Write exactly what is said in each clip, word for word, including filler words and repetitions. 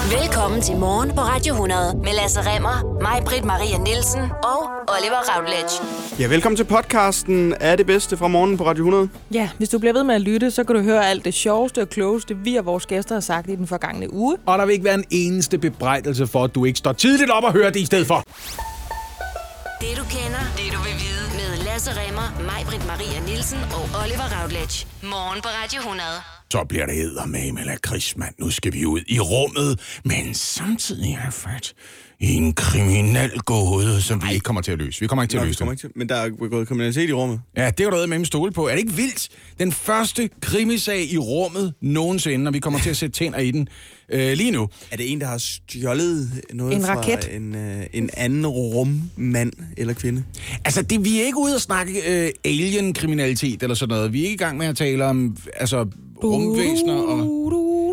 Velkommen til Morgen på Radio hundrede med Lasse Remmer, mig, Britt Maria Nielsen og Oliver Routledge. Ja, velkommen til podcasten Er det bedste fra morgen på Radio hundrede. Ja, hvis du bliver ved med at lytte, så kan du høre alt det sjoveste og klogeste, vi og vores gæster har sagt i den forgangne uge. Og der vil ikke være en eneste bebrejdelse for, at du ikke står tidligt op og hører det i stedet for. Det du kender, det du vil vide med Lasse Remmer, mig, Britt Maria Nielsen og Oliver Routledge. Morgen på Radio hundrede. Så bliver det eddermame eller krigsmand. Nu skal vi ud i rummet, men samtidig har fat i en kriminel gåde, som vi ikke kommer til at løse. Vi kommer ikke til Nå, at løse det. til. Men der er gået kriminalitet i rummet. Ja, det er du med stole på. Er det ikke vildt? Den første krimisag i rummet nogensinde, og vi kommer til at sætte tænder i den øh, lige nu. Er det en, der har stjålet noget En fra raket? en, øh, en anden rummand eller kvinde? Altså, det, vi er ikke ude at snakke øh, alien-kriminalitet eller sådan noget. Vi er ikke i gang med at tale om altså, rumvæsener og...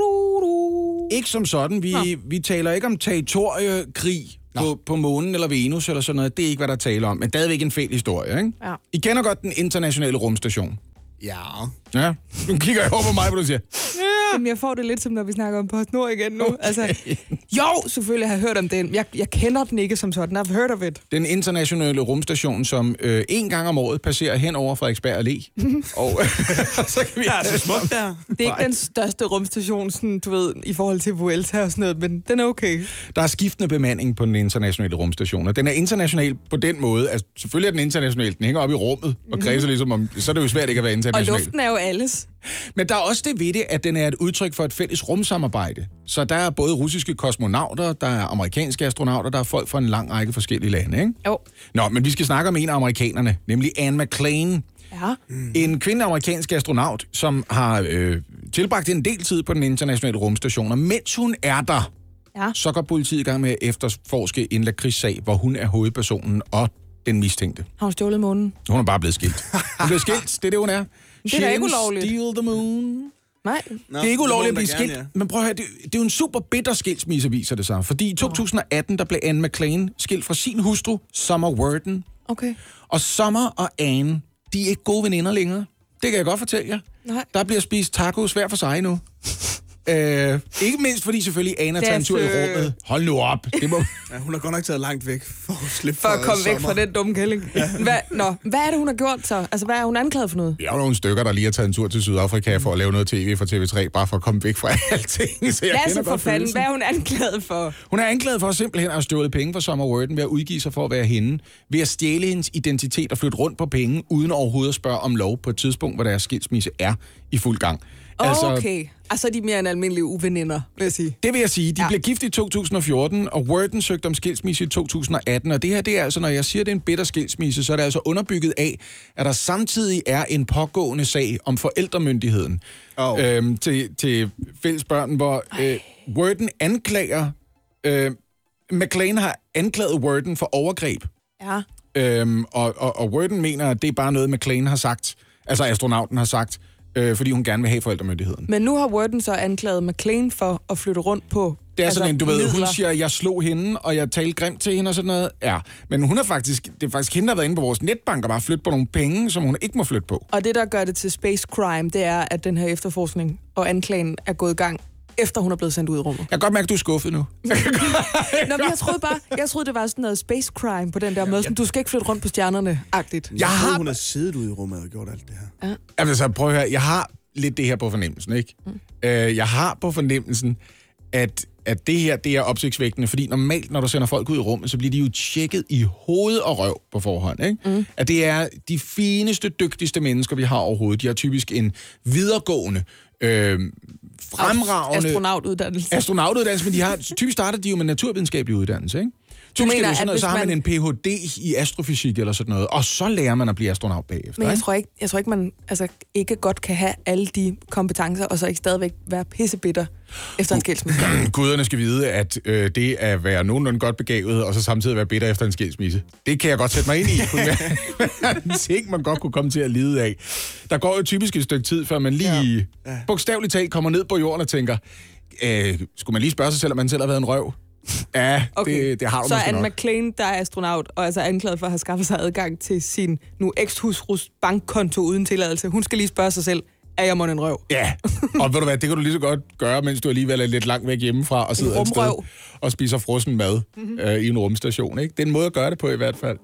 Ikke som sådan. Vi, vi taler ikke om territoriekrig på, på månen eller Venus eller sådan noget. Det er ikke, hvad der taler om. Men stadigvæk en fæl historie, ikke? Ja. I kender godt den internationale rumstation. Ja. Ja. Nu kigger jeg over på mig, hvor du siger... Jamen, jeg får det lidt som, når vi snakker om PostNord igen nu. Okay. Altså, jo, selvfølgelig har jeg hørt om den. Jeg, jeg kender den ikke som sådan. I've heard of it. Den internationale rumstation, som øh, en gang om året passerer hen over Frederiksberg Allé. og så kan vi... Ja, så smukt der. Det er ikke den største rumstation, sådan, du ved, i forhold til Vuelta og sådan noget, men den er okay. Der er skiftende bemanding på den internationale rumstation, og den er international på den måde. Altså, selvfølgelig er den international. Den hænger op i rummet og kredser ligesom om... Så er det jo svært ikke at være international. Og luften er jo alles. Men der er også det ved det, at den er et udtryk for et fælles rumsamarbejde. Så der er både russiske kosmonauter, der er amerikanske astronauter, der er folk fra en lang række forskellige lande, ikke? Jo. Nå, men vi skal snakke om en af amerikanerne, nemlig Anne McClain. Ja. Mm. En kvindelig amerikansk astronaut, som har øh, tilbragt en del tid på den internationale rumstation, og mens hun er der, Ja. så går politiet i gang med at efterforske en lakridssag, hvor hun er hovedpersonen og den mistænkte. Har hun stjålet månen? Hun er bare blevet skilt. Hun blev skilt, det er det, hun er. Det er da ikke ulovligt. Steal the moon. Nej. Nå, det er ikke ulovligt at blive skilt, gerne, ja. men prøv at høre, det, det er jo en super bitter skilsmisse, viser det sig. Fordi i to tusind og atten, der blev Anne McClain skilt fra sin hustru, Summer Worden. Okay. Og Summer og Anne, de er ikke gode veninder længere. Det kan jeg godt fortælle jer. Nej. Der bliver spist tacos hver for sig nu. Øh, ikke mindst fordi selvfølgelig Anna tager en tur i rummet. Hold nu op. Det må... Ja, hun har godt nok taget langt væk for at slippe For at komme sommer. væk fra den dumme kælling. Hvad, nå, hvad er det, hun har gjort så? Altså, hvad er hun anklaget for noget? Vi har jo nogle stykker, der lige har taget en tur til Sydafrika for at lave noget tv for T V tre, bare for at komme væk fra alting. Så jeg Lasse kender for godt fanden, følelsen. hvad er hun anklaget for? Hun er anklaget for simpelthen at have stjålet penge fra Summer Worden ved at udgive sig for at være hende, ved at stjæle hendes identitet og flytte rundt på penge, uden overhovedet at spørge om lov på et tidspunkt, hvor deres skilsmisse er i fuld gang. Altså, okay. Altså, de er mere end almindelige uveninder, vil jeg sige. Det vil jeg sige. De Ja. blev gift i to tusind og fjorten, og Worden søgte om skilsmisse i to tusind og atten. Og det her, det er altså, når jeg siger, det er en bitter skilsmisse, så er det altså underbygget af, at der samtidig er en pågående sag om forældremyndigheden Oh. øhm, til, til fælles børn, hvor øh, Worden anklager... Øh, McClain har anklaget Worden for overgreb. Ja. Øhm, og, og, og Worden mener, at det er bare noget, McClain har sagt, altså astronauten har sagt, øh, fordi hun gerne vil have forældremyndigheden. Men nu har Worden så anklaget McClain for at flytte rundt på... Det er altså, sådan en, du ved, midler. hun siger, at jeg slog hende, og jeg talte grimt til hende og sådan noget. Ja, men hun er faktisk, det er faktisk hende, der har været inde på vores netbank og bare flytte på nogle penge, som hun ikke må flytte på. Og det, der gør det til space crime, det er, at den her efterforskning og anklagen er gået i gang, efter hun er blevet sendt ud i rummet. Jeg kan godt mærke, at du er skuffet nu. Nå, men jeg troede bare, jeg troede, det var sådan noget space crime på den der måde, sådan, du skal ikke flytte rundt på stjernerne-agtigt. Jeg Jeg har... har- hun har siddet ude i rummet og gjort alt det her. Ja. Altså, prøv at høre, jeg har lidt det her på fornemmelsen, ikke? Mm. Øh, jeg har på fornemmelsen, at, at det her, det er opsigtsvækkende, fordi normalt, når du sender folk ud i rummet, så bliver de jo tjekket i hoved og røv på forhånd, ikke? Mm. At det er de fineste, dygtigste mennesker, vi har overhovedet. De har typisk en videregående, øh, fremragende... Astronautuddannelse. astronautuddannelse, men de har, typisk starter de jo med naturvidenskabelig uddannelse, ikke? Du mener, mener, at sådan noget, hvis så har man man- en P H D i astrofysik eller sådan noget, og så lærer man at blive astronaut bagefter. Men jeg ikke? tror ikke, jeg tror ikke man altså, ikke godt kan have alle de kompetencer, og så ikke stadigvæk være pissebitter efter en skilsmisse. Guderne skal vide, at øh, det at være nogenlunde godt begavet, og så samtidig være bitter efter en skilsmisse, det kan jeg godt sætte mig ind i. Kunne være en ting, man godt kunne komme til at lide af. Der går jo typisk et stykke tid, før man lige ja. Ja. bogstaveligt talt kommer ned på jorden og tænker, øh, skulle man lige spørge sig selv, om man selv har været en røv? Ja, Okay. det, det har du så måske Anne nok. McClain, der er astronaut, og altså anklaget for at have skaffet sig adgang til sin nu ekshusrus bankkonto uden tilladelse. Hun skal lige spørge sig selv, er jeg må en røv. Ja, og ved du hvad, det kan du lige så godt gøre, mens du alligevel er lidt langt væk hjemmefra og sidder et sted og spiser frossen mad mm-hmm. øh, i en rumstation. Ikke? Det er en måde at gøre det på i hvert fald.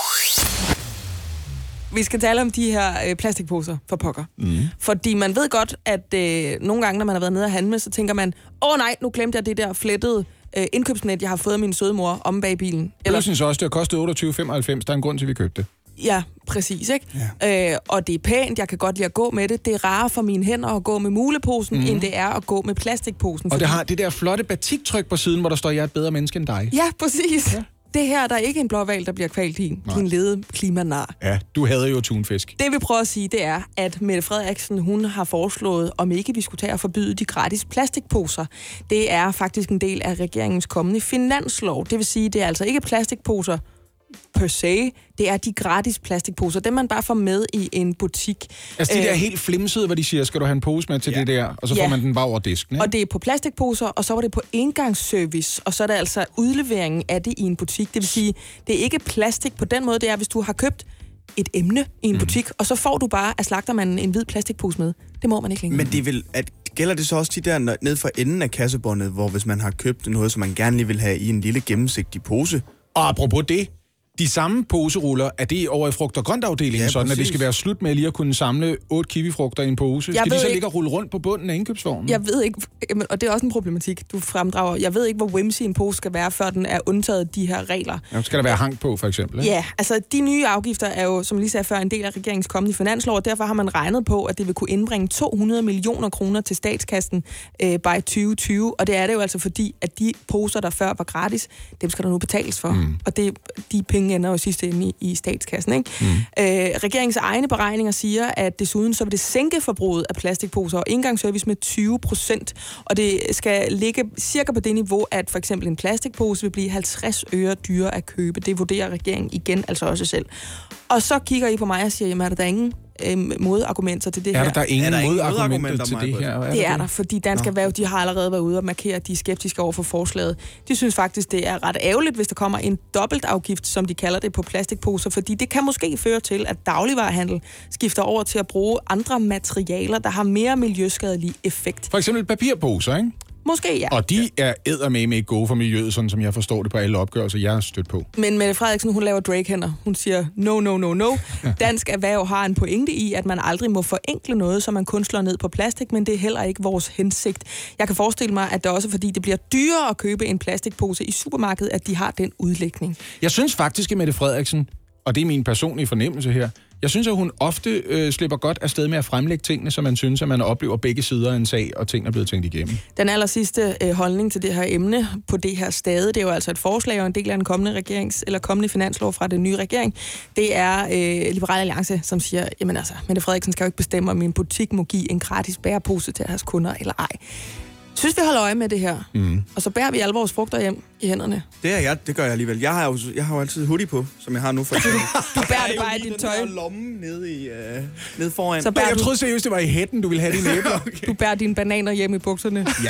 Vi skal tale om de her øh, plastikposer for pokker. Mm. Fordi man ved godt, at øh, nogle gange, når man har været nede og handle, så tænker man, åh nej, nu glemte jeg det der flettede øh, indkøbsnet, jeg har fået af min søde mor om bag bilen. Eller... Jeg synes også, det har kostet otteogtyve femoghalvfems. Der er en grund til, at vi købte det. Ja, præcis, ikke? Ja. Øh, og det er pænt, jeg kan godt lide at gå med det. Det er rarere for mine hænder at gå med muleposen, mm. end det er at gå med plastikposen. Og fordi... det har det der flotte batiktryk på siden, hvor der står, jeg er et bedre menneske end dig. Ja, præcis. Ja. Det her, der er ikke en blåhval, der bliver kvalt i. Nej. Din lede klimanar. Ja, du havde jo tunfisk. Det vi prøver at sige, det er, at Mette Frederiksen, hun har foreslået, om ikke vi skulle tage at forbyde de gratis plastikposer. Det er faktisk en del af regeringens kommende finanslov. Det vil sige, det er altså ikke plastikposer per se, det er de gratis plastikposer, dem man bare får med i en butik. Altså de der øh, helt flimsede, hvor de siger, skal du have en pose med til ja. det der, og så ja. får man den bare over disken, ikke? Og det er på plastikposer, og så var det på engangsservice, og så er det altså udleveringen af det i en butik. Det vil sige, det er ikke plastik på den måde, det er, hvis du har købt et emne i en mm. butik, og så får du bare af slagtermanden en hvid plastikpose med. Det må man ikke længere. Men det vil, at, gælder det så også de der ned fra enden af kassebåndet, hvor hvis man har købt noget, som man gerne lige vil have i en lille gennemsigtig pose? Og apropos det, de samme poseruller, er det over i frugt- og grøntafdelingen, ja, sådan at det skal være slut med lige at kunne samle otte kiwifrugter i en pose? Jeg skal de så ikke... ligge og rulle rundt på bunden af indkøbsvognen? Jeg ved ikke, og det er også en problematik, du fremdrager. Jeg ved ikke, hvor whimsy en pose skal være, før den er undtaget de her regler. Ja, skal der være hank på, for eksempel? Ikke? Ja, altså de nye afgifter er jo, som lige sagde før, en del af regeringens kommende finanslov, og derfor har man regnet på, at det vil kunne indbringe to hundrede millioner kroner til statskassen øh, by tyve tyve, og det er det jo altså fordi, at de poser, der før var gratis, dem skal der nu betales for, mm. og det, de penge ender jo sidste ende i, i statskassen, ikke? Mm. Øh, regeringens egne beregninger siger, at desuden så vil det sænke forbruget af plastikposer og engangsservice med tyve procent, og det skal ligge cirka på det niveau, at for eksempel en plastikpose vil blive halvtreds øre dyrere at købe. Det vurderer regeringen igen, altså også selv. Og så kigger I på mig og siger, jamen er der, der ingen øhm, modargumenter til det er her? Der, der er ingen er der modargumenter til det her? Er det er der, fordi Dansk Erhverv, de har allerede været ude og markere, at de er skeptiske over for forslaget. De synes faktisk, det er ret ærgerligt, hvis der kommer en dobbeltafgift, som de kalder det, på plastikposer, fordi det kan måske føre til, at dagligvarehandel skifter over til at bruge andre materialer, der har mere miljøskadelig effekt. For eksempel papirposer, ikke? Måske, ja. Og de er eddermame ikke gode for miljøet, sådan som jeg forstår det på alle opgørelser, jeg har stødt på. Men Mette Frederiksen, hun laver Drake-hænder. Hun siger, no, no, no, no. Dansk Erhverv har en pointe i, at man aldrig må forenkle noget, så man kun slår ned på plastik, men det er heller ikke vores hensigt. Jeg kan forestille mig, at det også er fordi, det bliver dyrere at købe en plastikpose i supermarkedet, at de har den udlægning. Jeg synes faktisk, at Mette Frederiksen, og det er min personlige fornemmelse her, jeg synes, at hun ofte øh, slipper godt afsted med at fremlægge tingene, så man synes, at man oplever begge sider af en sag, og tingene er blevet tænkt igennem. Den aller sidste øh, holdning til det her emne på det her stade, det er jo altså et forslag og en del af en kommende regerings eller kommende finanslov fra den nye regering. Det er øh, Liberal Alliance, som siger, jamen altså, Mette Frederiksen skal jo ikke bestemme, om en butik må give en gratis bærepose til deres kunder eller ej. Synes vi holder øje med det her, mm. og så bærer vi alle vores frugter hjem i hænderne. Det er jeg, det gør jeg alligevel. Jeg har jo, jeg har jo altid hoodie på, som jeg har nu for eksempel. Du bærer det bare i dit tøj. Jeg har lommen nede, i, uh, nede foran. Så jeg du... troede seriøst, det var i hætten, du ville have dine æbler. Okay. Du bærer dine bananer hjem i bukserne. Ja.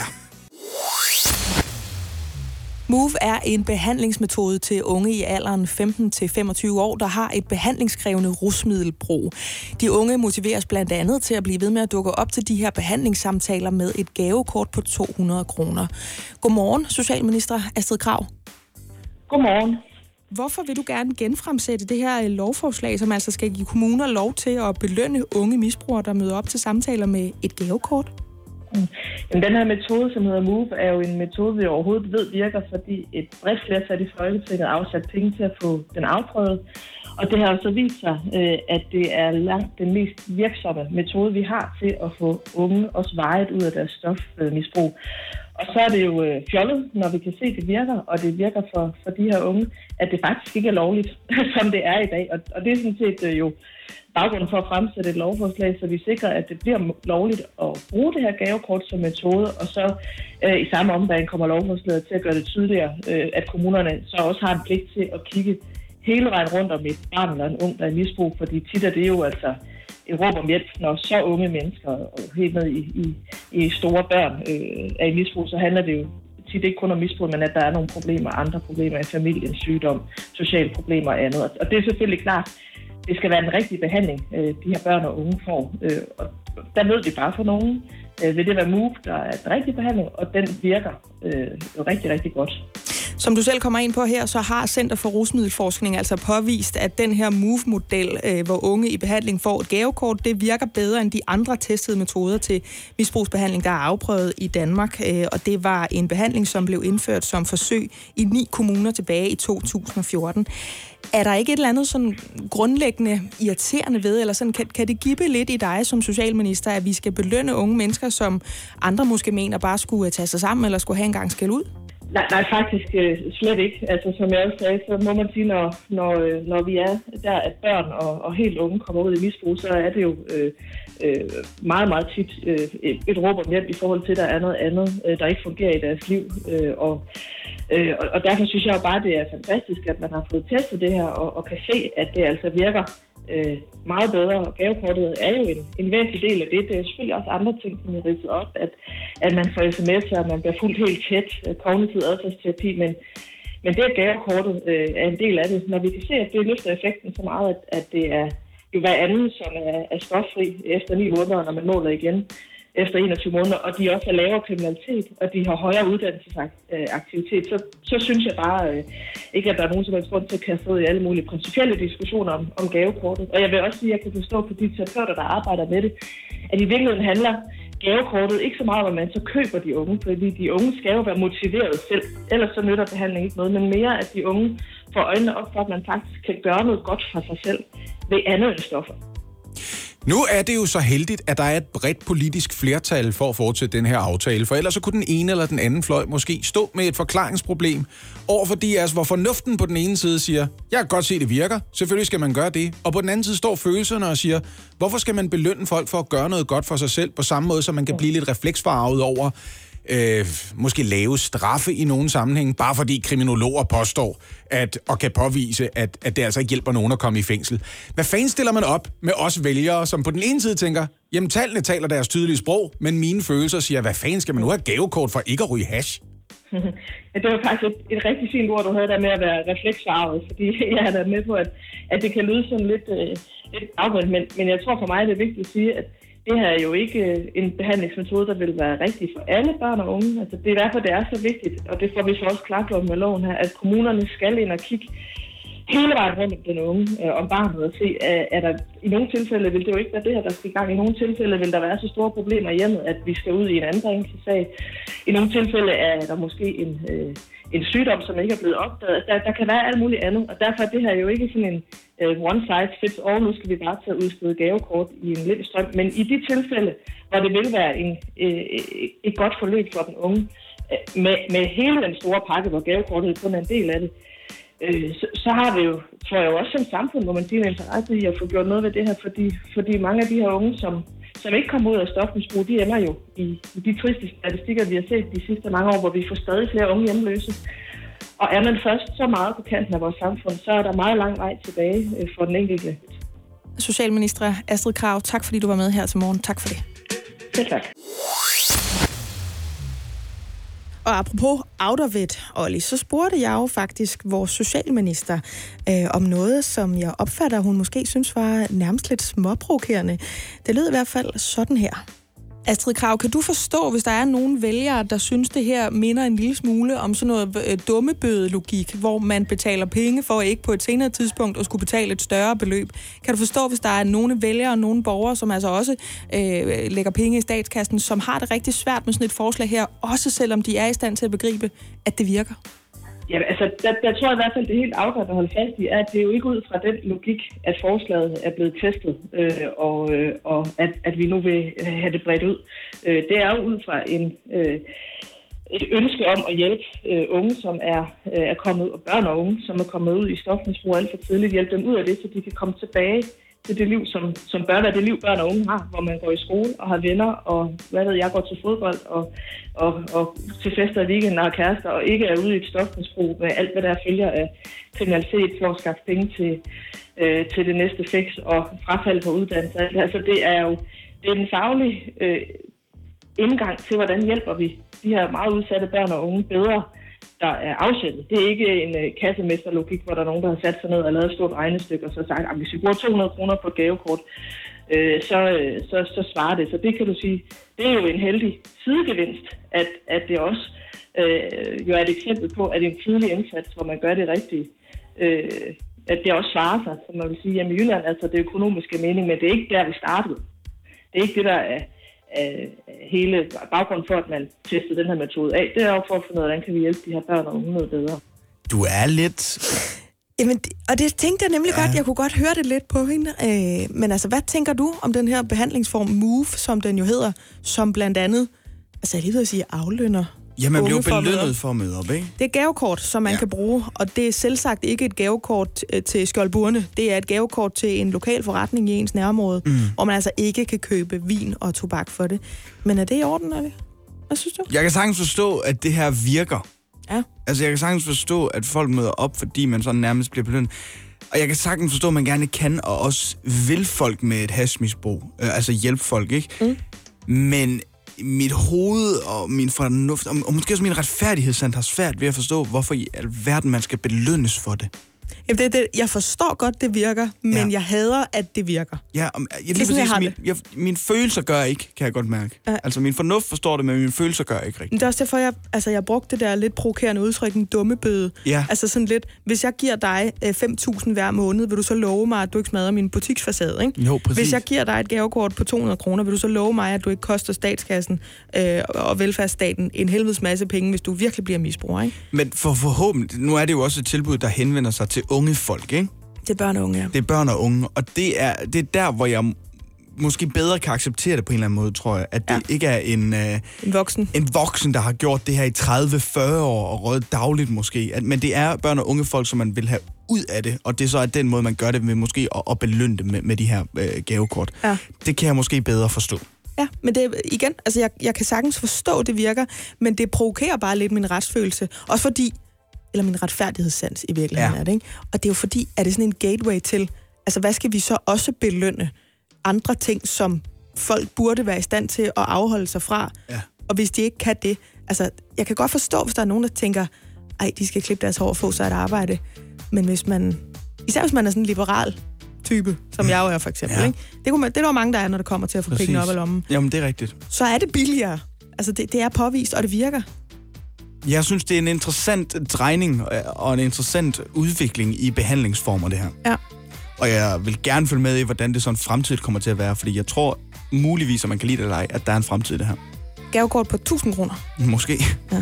Move er en behandlingsmetode til unge i alderen femten til femogtyve år, der har et behandlingskrævende rusmiddelbrug. De unge motiveres blandt andet til at blive ved med at dukke op til de her behandlingssamtaler med et gavekort på to hundrede kroner. Godmorgen, Socialminister Astrid Krag. Godmorgen. Hvorfor vil du gerne genfremsætte det her lovforslag, som altså skal give kommuner lov til at belønne unge misbrugere, der møder op til samtaler med et gavekort? Jamen, den her metode, som hedder MOVE, er jo en metode, vi overhovedet ved virker, fordi et bredt flertal i Folketinget har afsat penge til at få den afprøvet. Og det har jo så vist sig, at det er langt den mest virksomme metode, vi har til at få unge også vejet ud af deres stofmisbrug. Og så er det jo fjollet, når vi kan se, at det virker, og det virker for, for de her unge, at det faktisk ikke er lovligt, som det er i dag. Og, og det er sådan set jo baggrunden for at fremsætte et lovforslag, så vi sikrer, at det bliver lovligt at bruge det her gavekort som metode, og så øh, i samme omgang kommer lovforslaget til at gøre det tydeligere, øh, at kommunerne så også har en pligt til at kigge hele vejen rundt om et barn eller en ung, der er i misbrug, fordi tit er det jo altså et råb om hjælp, når så unge mennesker, og helt ned i, i, i store børn, øh, er i misbrug, så handler det jo tit ikke kun om misbrug, men at der er nogle problemer, andre problemer i familien, sygdom, sociale problemer og andet. Og det er selvfølgelig klart, det skal være en rigtig behandling, øh, de her børn og unge får. Øh, og der ved vi bare for nogen, øh, vil det være Move, der er en rigtig behandling, og den virker øh, rigtig, rigtig godt. Som du selv kommer ind på her, så har Center for Rusmiddelforskning altså påvist, at den her Move-model, øh, hvor unge i behandling får et gavekort, det virker bedre end de andre testede metoder til misbrugsbehandling, der er afprøvet i Danmark. Øh, og det var en behandling, som blev indført som forsøg i ni kommuner tilbage i to tusind og fjorten. Er der ikke et eller andet sådan grundlæggende irriterende ved, eller sådan, kan, kan det gibe lidt i dig som socialminister, at vi skal belønne unge mennesker, som andre måske mener bare skulle tage sig sammen, eller skulle have en gang skæld ud? Nej, nej, faktisk øh, slet ikke. Altså, som jeg også sagde, så må man sige, når, når, når vi er der, at børn og, og helt unge kommer ud i misbrug, så er det jo øh, øh, meget, meget tit øh, et, et råb om hjælp i forhold til, at der er noget andet, øh, der ikke fungerer i deres liv. Øh, og, øh, og derfor synes jeg jo bare, det er fantastisk, at man har fået testet det her, og, og kan se, at det altså virker øh, meget bedre. Og gavekortet er jo en, en væsentlig del af det. Det er selvfølgelig også andre ting, som er ridset op, at, at man får sms'er, og man bliver fuldt helt tæt, kognitiv adfærdsterapi, men, men det, at gavekortet øh, er en del af det, når vi kan se, at det løfter effekten så meget, at, at det er jo hver anden, som er, er stoffri efter ni måneder, når man måler igen efter enogtyve måneder, og de også har lavere kriminalitet, og de har højere uddannelsesaktivitet, så, så synes jeg bare øh, ikke, at der er nogen, som helst grund til at kaste ud i alle mulige principielle diskussioner om, om gavekortet. Og jeg vil også sige, at jeg kan forstå på de terapeuter, der arbejder med det, at i virkeligheden handler gavekortet ikke så meget om, at man så køber de unge, fordi de unge skal jo være motiveret selv, ellers så nytter behandling ikke noget, men mere, at de unge får øjnene op for, at man faktisk kan gøre noget godt for sig selv ved andet end stoffer. Nu er det jo så heldigt, at der er et bredt politisk flertal for at fortsætte den her aftale, for ellers så kunne den ene eller den anden fløj måske stå med et forklaringsproblem overfor de altså, hvor fornuften på den ene side siger, jeg kan godt se, det virker, selvfølgelig skal man gøre det, og på den anden side står følelserne og siger, hvorfor skal man belønne folk for at gøre noget godt for sig selv, på samme måde, så man kan blive lidt refleksfarvet over, Øh, måske lave straffe i nogle sammenhænge, bare fordi kriminologer påstår at, og kan påvise, at, at det altså ikke hjælper nogen at komme i fængsel. Hvad fanden stiller man op med os vælgere, som på den ene side tænker, jamen tallene taler deres tydelige sprog, men mine følelser siger, hvad fanden skal man nu have gavekort for ikke at ryge hash? Ja, det var faktisk et, et rigtig fint ord, du havde der med at være refleksfarvet, fordi jeg er da med på, at, at det kan lyde sådan lidt, øh, lidt afvendt, men, men jeg tror for mig, det er vigtigt at sige, at det her er jo ikke en behandlingsmetode, der vil være rigtig for alle børn og unge. Altså, det er derfor, det er så vigtigt, og det får vi så også klargjort med loven her, at kommunerne skal ind og kigge hele vejen rundt om den unge, øh, om barnet, og se, at, at der, i nogle tilfælde vil det jo ikke være det her, der skal i gang. I nogle tilfælde vil der være så store problemer i hjemmet, at vi skal ud i en anbringelsessag. I nogle tilfælde er der måske en, øh, en sygdom, som ikke er blevet opdaget. Der, der kan være alt muligt andet, og derfor er det her jo ikke sådan en uh, one size fits all. Nu skal vi bare til at udstede gavekort i en lille strøm. Men i de tilfælde, hvor det vil være en, øh, et godt forløb for den unge, øh, med, med hele den store pakke, hvor gavekortet kun er en del af det, øh, så, så har det jo, tror jeg jo også som samfund, hvor man siger en interesse i at få gjort noget ved det her, fordi, fordi mange af de her unge, som som ikke kommer ud af stofmisbrug, de ender jo i, i de triste statistikker, vi har set de sidste mange år, hvor vi får stadig flere unge hjemløse. Og er man først så meget på kanten af vores samfund, så er der meget lang vej tilbage for den enkelte. Socialminister Astrid Krag, tak fordi du var med her til morgen. Tak for det. Ja, tak. Og apropos outervet, Olli, så spurgte jeg jo faktisk vores socialminister øh, om noget, som jeg opfatter, hun måske synes var nærmest lidt småprovokerende. Det lød i hvert fald sådan her. Astrid Krag, kan du forstå, hvis der er nogen vælgere, der synes, det her minder en lille smule om sådan noget øh, dummebøde-logik, hvor man betaler penge for ikke på et senere tidspunkt at skulle betale et større beløb? Kan du forstå, hvis der er nogle vælgere og nogle borgere, som altså også øh, lægger penge i statskassen, som har det rigtig svært med sådan et forslag her, også selvom de er i stand til at begribe, at det virker? Ja, altså, der, der tror jeg i hvert fald, det er helt afgørende at holde fast i, at det er jo ikke ud fra den logik, at forslaget er blevet testet, øh, og, øh, og at, at vi nu vil have det bredt ud. Øh, det er jo ud fra en, øh, et ønske om at hjælpe øh, unge, som er, øh, er kommet ud, og børn og unge, som er kommet ud i stofmisbrug alt for tidligt, hjælpe dem ud af det, så de kan komme tilbage til det liv, som, som bør være det liv, børn og unge har, hvor man går i skole og har venner, og hvad ved jeg, går til fodbold og, og, og til fester i weekenden og har kærester, og ikke er ude i et stofmisbrug med alt, hvad der følger af kriminalitet for at skaffe penge til, øh, til det næste fix og frafald på uddannelse. Altså det er jo det er en faglig øh, indgang til, hvordan hjælper vi de her meget udsatte børn og unge bedre der er afsættet. Det er ikke en uh, kassemesterlogik, hvor der er nogen, der har sat sig ned og lavet et stort regnestykke og så sagt, at hvis vi bruger to hundrede kroner på et gavekort, øh, så, så, så svarer det. Så det kan du sige, det er jo en heldig sidegevinst, at, at det også øh, jo er et eksempel på, at en tidlig indsats, hvor man gør det rigtige, øh, at det også svarer sig, som man vil sige hjemme i Jylland, altså det økonomiske mening, men det er ikke der, vi startede. Det er ikke det, der er af hele baggrunden for, at man testede den her metode af. Det er jo for at finde ud af, hvordan kan vi hjælpe de her børn og unge noget bedre. Du er lidt... Jamen, og det tænkte jeg nemlig ja. godt. Jeg kunne godt høre det lidt på hende. Øh, men altså, hvad tænker du om den her behandlingsform MOVE, som den jo hedder, som blandt andet, altså jeg lige vil sige, aflønner Ja, man bliver for belønnet for at møde op, ikke? Det er et gavekort, som man ja. kan bruge, og det er selvsagt ikke et gavekort til Skjoldburne. Det er et gavekort til en lokal forretning i ens nærområde, mm. hvor man altså ikke kan købe vin og tobak for det. Men er det i orden, eller? Hvad synes du? Jeg kan sagtens forstå, at det her virker. Ja. Altså, jeg kan sagtens forstå, at folk møder op, fordi man sådan nærmest bliver belønnet. Og jeg kan sagtens forstå, at man gerne kan, og også vil folk med et hashmisbrug. Øh, altså hjælpe folk, ikke? Mm. Men mit hoved og min fornuft, og måske også min retfærdighedssand har svært ved at forstå, hvorfor i alverden man skal belønnes for det. Jamen, det, det, jeg forstår godt, det virker, men ja. jeg hader, at det virker. Ja, og, jeg, lige præcis, jeg min, jeg, mine følelser gør ikke, kan jeg godt mærke. Ja. Altså, min fornuft forstår det, men mine følelser gør ikke rigtigt. Det er også derfor, jeg, altså, jeg brugte det der lidt provokerende udtryk, en dummebøde. Ja. Altså sådan lidt, hvis jeg giver dig øh, fem tusind hver måned, vil du så love mig, at du ikke smadrer min butiksfacade, ikke? Jo, præcis. Hvis jeg giver dig et gavekort på to hundrede kroner, vil du så love mig, at du ikke koster statskassen øh, og velfærdsstaten en helvedes masse penge, hvis du virkelig bliver misbruger, ikke? Men for forhåbentlig, nu er det jo også et tilbud, der henvender sig til unge folk, ikke? Det er børn og unge, ja. Det er børn og unge, og det er, det er der, hvor jeg måske bedre kan acceptere det på en eller anden måde, tror jeg. At det ja. ikke er en, øh, en voksen, en voksen, der har gjort det her i tredive til fyrre år og røget dagligt måske. At, men det er børn og unge folk, som man vil have ud af det, og det er så at den måde, man gør det ved måske at, at belønne dem med, med de her øh, gavekort. Ja. Det kan jeg måske bedre forstå. Ja, men det igen, altså jeg, jeg kan sagtens forstå, det virker, men det provokerer bare lidt min retsfølelse. Også fordi eller min retfærdighedssans i virkeligheden ja. er det, ikke? Og det er jo fordi, er det sådan en gateway til, altså hvad skal vi så også belønne andre ting, som folk burde være i stand til at afholde sig fra? Ja. Og hvis de ikke kan det, altså jeg kan godt forstå, hvis der er nogen, der tænker, ej, de skal klippe deres hår og få sig et arbejde. Men hvis man, især hvis man er sådan en liberal type, som mm. jeg jo er for eksempel, ja. ikke? Det, kunne man, det er der mange, der er, når det kommer til at få Præcis. penge op af lommen. Jamen, det er rigtigt. Så er det billigere. Altså det, det er påvist, og det virker. Jeg synes, det er en interessant drejning og en interessant udvikling i behandlingsformer, det her. Ja. Og jeg vil gerne følge med i, hvordan det sådan fremtid kommer til at være, fordi jeg tror muligvis, at man kan lide det eller ej, at der er en fremtid i det her. Gavekort på tusind kroner. Måske. Ja.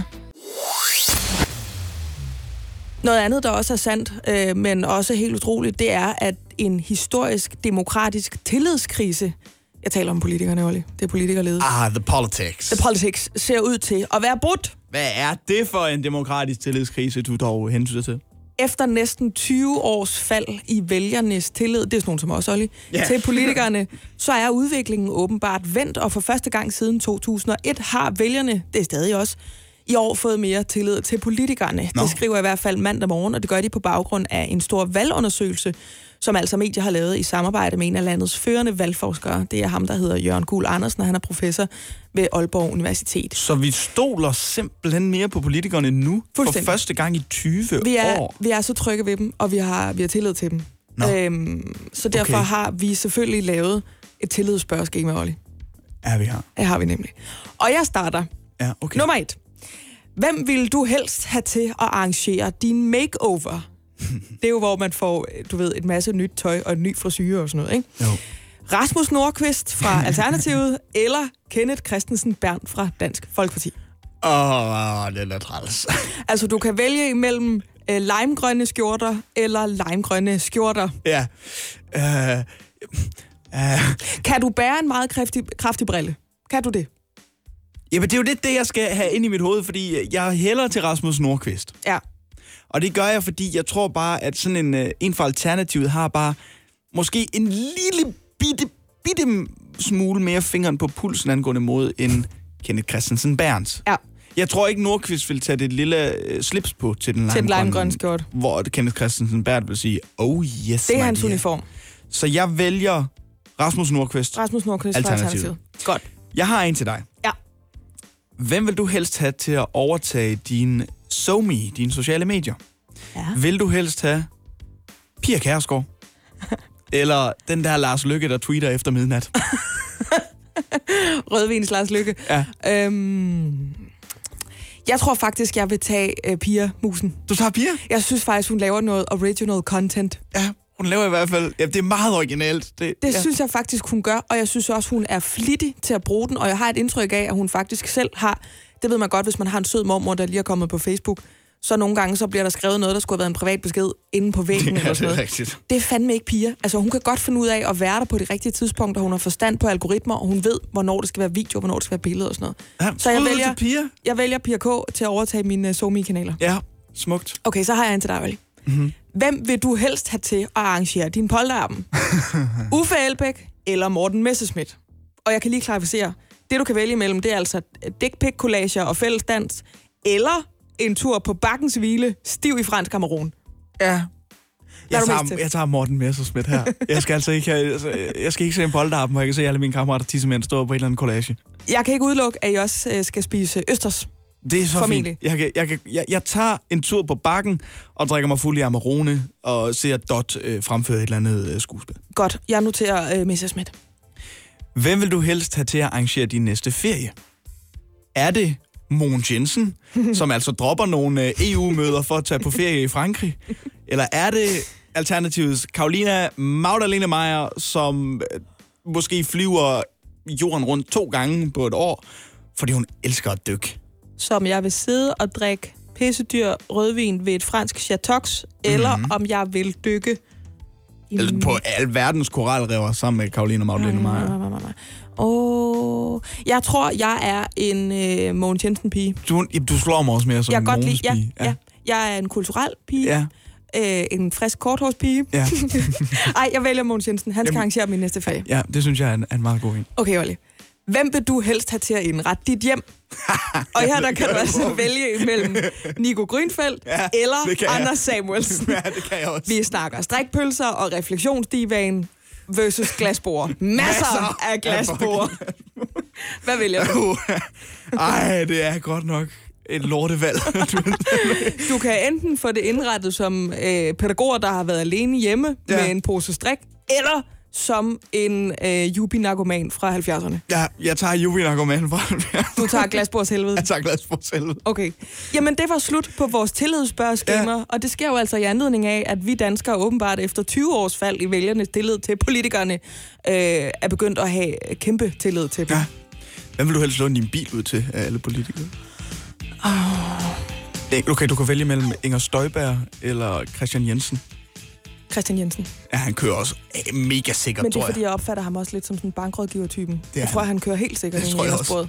Noget andet, der også er sandt, øh, men også helt utroligt, det er, at en historisk, demokratisk tillidskrise, jeg taler om politikerne, Olli, det er politikerledet. Ah, the politics. The politics ser ud til at være brudt. Hvad er det for en demokratisk tillidskrise, du dog hensyder til? Efter næsten tyve års fald i vælgernes tillid, det er sådan nogen som os, Olli, yeah. til politikerne, så er udviklingen åbenbart vendt, og for første gang siden to tusind og et har vælgerne, det er stadig også, i år fået mere tillid til politikerne. No. Det skriver i hvert fald mandag morgen, og det gør de på baggrund af en stor valgundersøgelse, som altså medier har lavet i samarbejde med en af landets førende valgforskere. Det er ham, der hedder Jørgen Kuhl Andersen, og han er professor ved Aalborg Universitet. Så vi stoler simpelthen mere på politikerne nu, for første gang i tyve vi er, år? Vi er så trygge ved dem, og vi har, vi har tillid til dem. No. Øhm, så derfor okay. har vi selvfølgelig lavet et tillidsspørgeskema, Olli. Ja, vi har. Det har vi nemlig. Og jeg starter. Ja, okay. Nummer et. Hvem vil du helst have til at arrangere din makeover? Det er jo, hvor man får, du ved, et masse nyt tøj og en ny frisyre og sådan noget, ikke? Jo. Rasmus Nordqvist fra Alternativet, eller Kenneth Christensen Berndt fra Dansk Folkeparti. Åh, oh, det er træls. Altså, du kan vælge imellem øh, limegrønne skjorter eller limegrønne skjorter. Ja. Uh, uh. Kan du bære en meget kraftig, kraftig brille? Kan du det? Jamen, det er jo lidt det, jeg skal have ind i mit hoved, fordi jeg hælder til Rasmus Nordqvist. Ja. Og det gør jeg, fordi jeg tror bare, at sådan en, en for Alternativet har bare måske en lille bitte, bitte smule mere fingeren på pulsen angående mod end Kenneth Christensen Berndt. Ja. Jeg tror ikke, Nordqvist vil tage det lille slips på til den limegrønne skjort. Hvor Kenneth Christensen Berndt vil sige, oh yes, det er hans uniform. Så jeg vælger Rasmus Nordqvist. Rasmus Nordqvist fra Alternativet. Godt. Jeg har en til dig. Ja. Hvem vil du helst have til at overtage din SoMe, dine sociale medier. Ja. Vil du helst have Pia Kjærsgaard? Eller den der Lars Løkke, der tweeter efter midnat? Rødvins Lars Løkke. Ja. Øhm, jeg tror faktisk, jeg vil tage uh, Pia Musen. Du tager Pia? Jeg synes faktisk, hun laver noget original content. Ja, hun laver i hvert fald... Ja, det er meget originalt. Det, Det ja. synes jeg faktisk, hun gør, og jeg synes også, hun er flittig til at bruge den, og jeg har et indtryk af, at hun faktisk selv har... Det ved man godt, hvis man har en sød mormor, der lige er kommet på Facebook. Så nogle gange, så bliver der skrevet noget, der skulle have været en privat besked inde på væggen. Ja, eller sådan det er noget. rigtigt. Det er fandme ikke Pia. Altså, hun kan godt finde ud af at være der på det rigtige tidspunkt, og hun har forstand på algoritmer, og hun ved, hvornår det skal være video, hvornår det skal være billeder og sådan noget. Ja, Så jeg skud vælger, til Pia. jeg vælger Pia K. til at overtage mine uh, SoMe-kanaler. Ja, smukt. Okay, så har jeg en til dig, Olli. Mm-hmm. Hvem vil du helst have til at arrangere din polterappen? Uffe Elbæk eller Morten Messerschmidt? Og jeg kan lige klarificere. Det, du kan vælge imellem, det er altså dick pic collager og fælles dans, eller en tur på Bakkens Hvile, stiv i fransk Kamerun. Ja. er Jeg du mest tager, til? jeg tager Morten Messerschmidt her. Jeg skal altså ikke, have, altså, jeg skal ikke se en polterappen, hvor jeg kan se alle mine kammerater tissemænd stå på en eller anden collage. Jeg kan ikke udelukke, at I også øh, skal spise østers. Det er så Formentlig. fint. Jeg, kan, jeg, kan, jeg, jeg tager en tur på Bakken og drikker mig fuld i Amarone og ser Dot øh, fremføre et eller andet øh, skuespil. Godt, jeg noterer øh, Messerschmidt. Hvem vil du helst have til at arrangere din næste ferie? Er det Mogens Jensen, som altså dropper nogle E U-møder for at tage på ferie i Frankrig? Eller er det alternativets Carolina Magdalene Meyer, som øh, måske flyver jorden rundt to gange på et år, fordi hun elsker at dykke? Som jeg vil sidde og drikke pissedyr rødvin ved et fransk chatox, mm-hmm. eller om jeg vil dykke i... Eller på alverdens koralrever sammen med Carolina Magdalene Meyer. Åh, jeg tror, jeg er en øh, Mogens Jensen-pige. Du, du slår mig også mere som Jeg en kan godt lide, ja, Mogens-pige. ja. Jeg er en kulturel pige. Ja. Øh, en frisk korthårspige. Ja. Ej, jeg vælger Mogens Jensen. Han skal Jamen, arrangere min næste ferie. Ja, det synes jeg er en, er en meget god en. Okay, Olli. Hvem vil du helst have til at indrette dit hjem? Og her der kan du altså vælge imellem Nico Grünfeldt Ja, eller kan Anders Samuelsen. Ja, det kan jeg også. Vi snakker strikpølser og refleksionsdivaen versus glasbord. Masser, Masser af glasbord. Hvad vælger du? Uh, ej, det er godt nok et lortevalg. Du kan enten få det indrettet som øh, pædagoger, der har været alene hjemme Ja. med en pose strik, eller som en øh, jubi-narkoman fra halvfjerdserne. Ja, jeg tager jubi-narkomanen fra. Du tager glasbords helvede. Jeg tager glas på selv. Okay. Jamen, det var slut på vores tillidsspørgeskema, ja. Og det sker jo altså i anledning af, at vi danskere åbenbart efter tyve års fald i vælgernes tillid til politikerne, øh, er begyndt at have kæmpe tillid til dem. Ja. Hvem vil du helst låne din bil ud til af alle politikere? Oh. Okay, du kan vælge mellem Inger Støjberg eller Christian Jensen. Christian Jensen. Ja, han kører også mega sikkert, Men det tror er, jeg. fordi jeg opfatter ham også lidt som sådan en bankrådgiver-typen. Jeg han. tror, han kører helt sikkert Det ind i tror jeg Ingersbordet.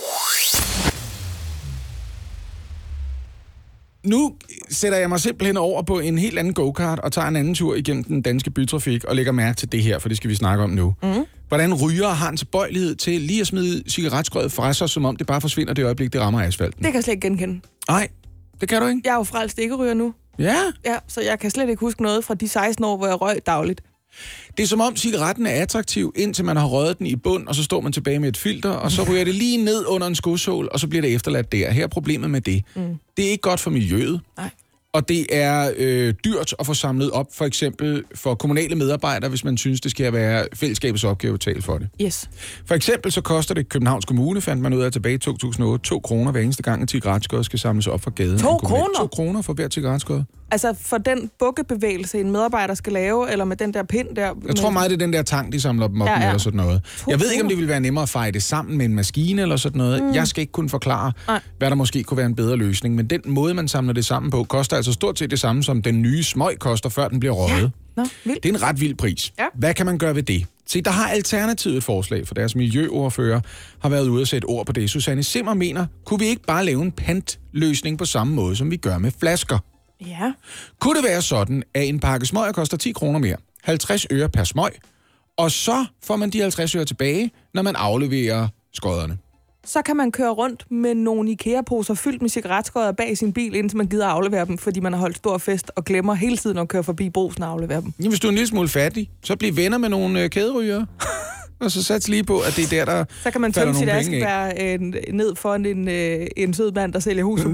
Nu sætter jeg mig simpelthen over på en helt anden go-kart og tager en anden tur igennem den danske bytrafik og lægger mærke til det her, for det skal vi snakke om nu. Mm. Hvordan rygere har en tilbøjelighed til lige at smide cigaretskåret fra sig, som om det bare forsvinder det øjeblik, det rammer asfalten. Det kan jeg slet ikke genkende. Nej, det kan du ikke. Jeg er jo frelst ikke-ryger nu. Ja. Ja, så jeg kan slet ikke huske noget fra de seksten år, hvor jeg røg dagligt. Det er som om cigaretten er attraktiv, indtil man har røget den i bund, og så står man tilbage med et filter, og så ryger det lige ned under en skosål, og så bliver det efterladt der. Her er problemet med det. Mm. Det er ikke godt for miljøet. Nej. Og det er øh, dyrt at få samlet op, for eksempel for kommunale medarbejdere, hvis man synes, det skal være fællesskabets opgave at tale for det. Yes. For eksempel så koster det Københavns Kommune, fandt man ud af tilbage i to tusind og otte, to kroner hver eneste gang, at cigaretskåret skal samles op fra gaden. To kroner? To kroner for hver cigaretskåret. Altså for den bukkebevægelse, en medarbejder skal lave, eller med den der pind der... Jeg tror meget, det er den der tang, de samler dem op Ja, ja, ja. med, eller sådan noget. To Jeg ved ikke, om kroner. det ville være nemmere at feje det sammen med en maskine eller sådan noget. Mm. Jeg skal ikke kunne forklare, Nej. hvad der måske kunne være en bedre løsning. Men den måde, man samler det sammen på, koster altså stort set det samme, som den nye smøg koster, før den bliver røget. Nå, vildt. Det er en ret vild pris. Ja. Hvad kan man gøre ved det? Se, der har Alternativet et forslag, for deres miljøordfører har været ude at sætte ord på det. Susanne Simmer mener, kunne vi ikke bare lave en pantløsning på samme måde, som vi gør med flasker? Ja. Kunne det være sådan, at en pakke smøger koster ti kroner mere, halvtreds øre per smøg, og så får man de halvtreds øre tilbage, når man afleverer skodderne? Så kan man køre rundt med nogle IKEA-poser fyldt med cigaretskårder bag sin bil, indtil man gider at aflevere dem, fordi man har holdt stor fest og glemmer hele tiden at køre forbi Brugsen og aflevere dem. Jamen, hvis du er en lille smule fattig, så bliv venner med nogle øh, kæderygere. Og så sats lige på, at det er der, der Så kan man falder tømme sit nogle penge af. askebær øh, ned foran en, øh, en sød mand, der sælger hus forbi.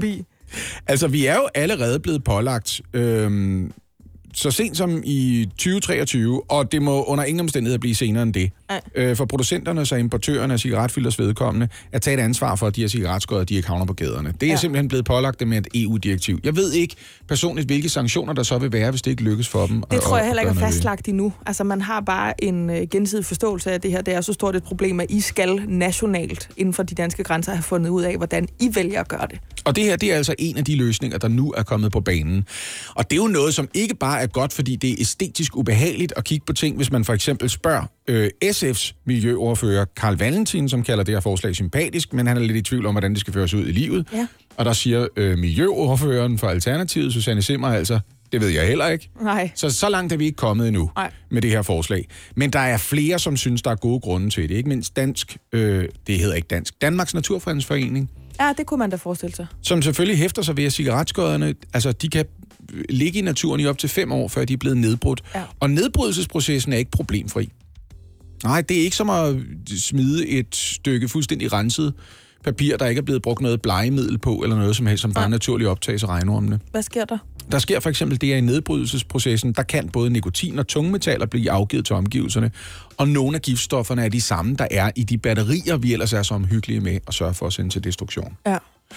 Altså, vi er jo allerede blevet pålagt... Øhm, så sent som i tyve treogtyve, og det må under ingen omstændigheder blive senere end det. Øh, for producenterne og importørerne af cigaretfilters vedkommende at tage et ansvar for, at de her cigaretskodder, de ikke havner på gaderne. Det er ja. simpelthen blevet pålagt med et E U-direktiv. Jeg ved ikke personligt, hvilke sanktioner der så vil være, hvis det ikke lykkes for dem. Det at, tror jeg heller ikke er noget fastlagt endnu. Altså, man har bare en uh, gensidig forståelse af det her. Det er så stort et problem, at I skal nationalt inden for de danske grænser have fundet ud af, hvordan I vælger at gøre det. Og det her, det er altså en af de løsninger, der nu er kommet på banen. Og det er jo noget, som ikke bare er godt, fordi det er æstetisk ubehageligt at kigge på ting, hvis man for eksempel spørger øh, S F's miljøordfører Carl Valentin, som kalder det her forslag sympatisk, men han er lidt i tvivl om, hvordan det skal føres ud i livet. Ja. Og der siger øh, miljøordføreren for Alternativet, Susanne Zimmer, altså, det ved jeg heller ikke. Nej. Så så langt er vi ikke kommet endnu Nej. med det her forslag. Men der er flere, som synes, der er gode grunde til det. Ikke mindst dansk, øh, det hedder ikke dansk, Danmarks Naturfredningsforening. Ja, det kunne man da forestille sig. Som selvfølgelig hæfter sig ved, at cigaretskodderne, altså de kan ligge i naturen i op til fem år, før de er blevet nedbrudt. Ja. Og nedbrydelsesprocessen er ikke problemfri. Nej, det er ikke som at smide et stykke fuldstændig renset papir, der ikke er blevet brugt noget blegemiddel på, eller noget som helst, som bare ja. naturligt optages af regnormene. Hvad sker der? Der sker for eksempel det, at i nedbrydelsesprocessen, der kan både nikotin og tungmetaller blive afgivet til omgivelserne, og nogle af giftstofferne er de samme, der er i de batterier, vi ellers er så omhyggelige med at sørge for at sende til destruktion. Ja.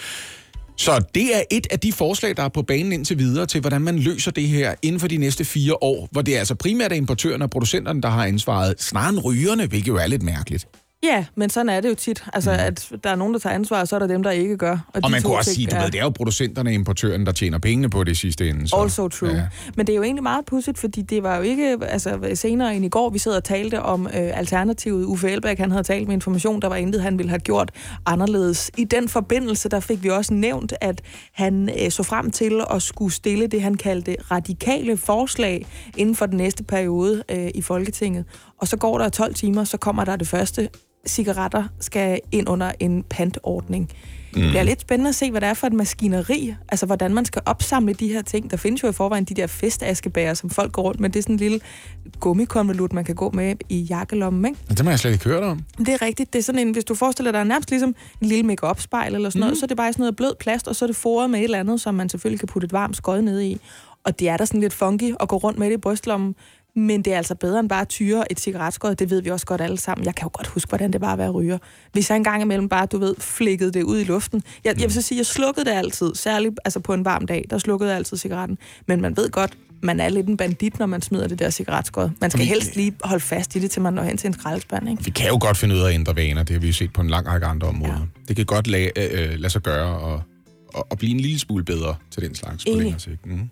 Så det er et af de forslag, der er på banen indtil videre til, hvordan man løser det her inden for de næste fire år, hvor det er altså primært er importørerne og producenterne, der har ansvaret, snarere end rygerne, hvilket jo er lidt mærkeligt. Ja, men sådan er det jo tit. Altså, mm. at der er nogen, der tager ansvar, og så er der dem, der ikke gør. Og, og man kunne også sige, du ved, det er jo producenterne og importørerne, der tjener pengene på det sidste ende. Så. Also true. Ja. Men det er jo egentlig meget pudsigt, fordi det var jo ikke altså, senere end i går, vi sidder og talte om øh, alternativet. Uffe Elbæk, han havde talt med Information, der var intet, han ville have gjort anderledes. I den forbindelse, der fik vi også nævnt, at han øh, så frem til at skulle stille det, han kaldte radikale forslag inden for den næste periode øh, i Folketinget. Og så går der tolv timer, så kommer der det første. Cigaretter skal ind under en pantordning. Mm. Det er lidt spændende at se, hvad det er for et maskineri, altså hvordan man skal opsamle de her ting. Der findes jo i forvejen de der festaskebærer, som folk går rundt med. Det er sådan en lille gummikonvolut, man kan gå med i jakkelommen, ikke? Det må jeg slet ikke høre om. Det er rigtigt. Det er sådan en, hvis du forestiller dig nærmest ligesom en lille make-up-spejl eller sådan noget, mm. så er det bare sådan noget blød plast, og så er det foret med et eller andet, som man selvfølgelig kan putte et varmt skod ned i. Og det er da sådan lidt funky at gå rundt med det i brystlommen. Men det er altså bedre end bare at tyre et cigaretskod. Det ved vi også godt alle sammen. Jeg kan jo godt huske, hvordan det var at være ryger. Hvis jeg engang imellem bare, du ved, flikkede det ud i luften. Jeg, jeg vil så sige, jeg slukkede det altid. Særligt altså på en varm dag, der slukkede jeg altid cigaretten. Men man ved godt, man er lidt en bandit, når man smider det der cigaretskod. Man skal helst lige holde fast i det, til man når hen til en skraldespand, ikke? Vi kan jo godt finde ud af at ændre vaner. Det har vi jo set på en lang række andre områder. Ja. Det kan godt lade, øh, lade sig gøre og, og, og blive en lille smule bedre til den slags på længere sigt. Mm.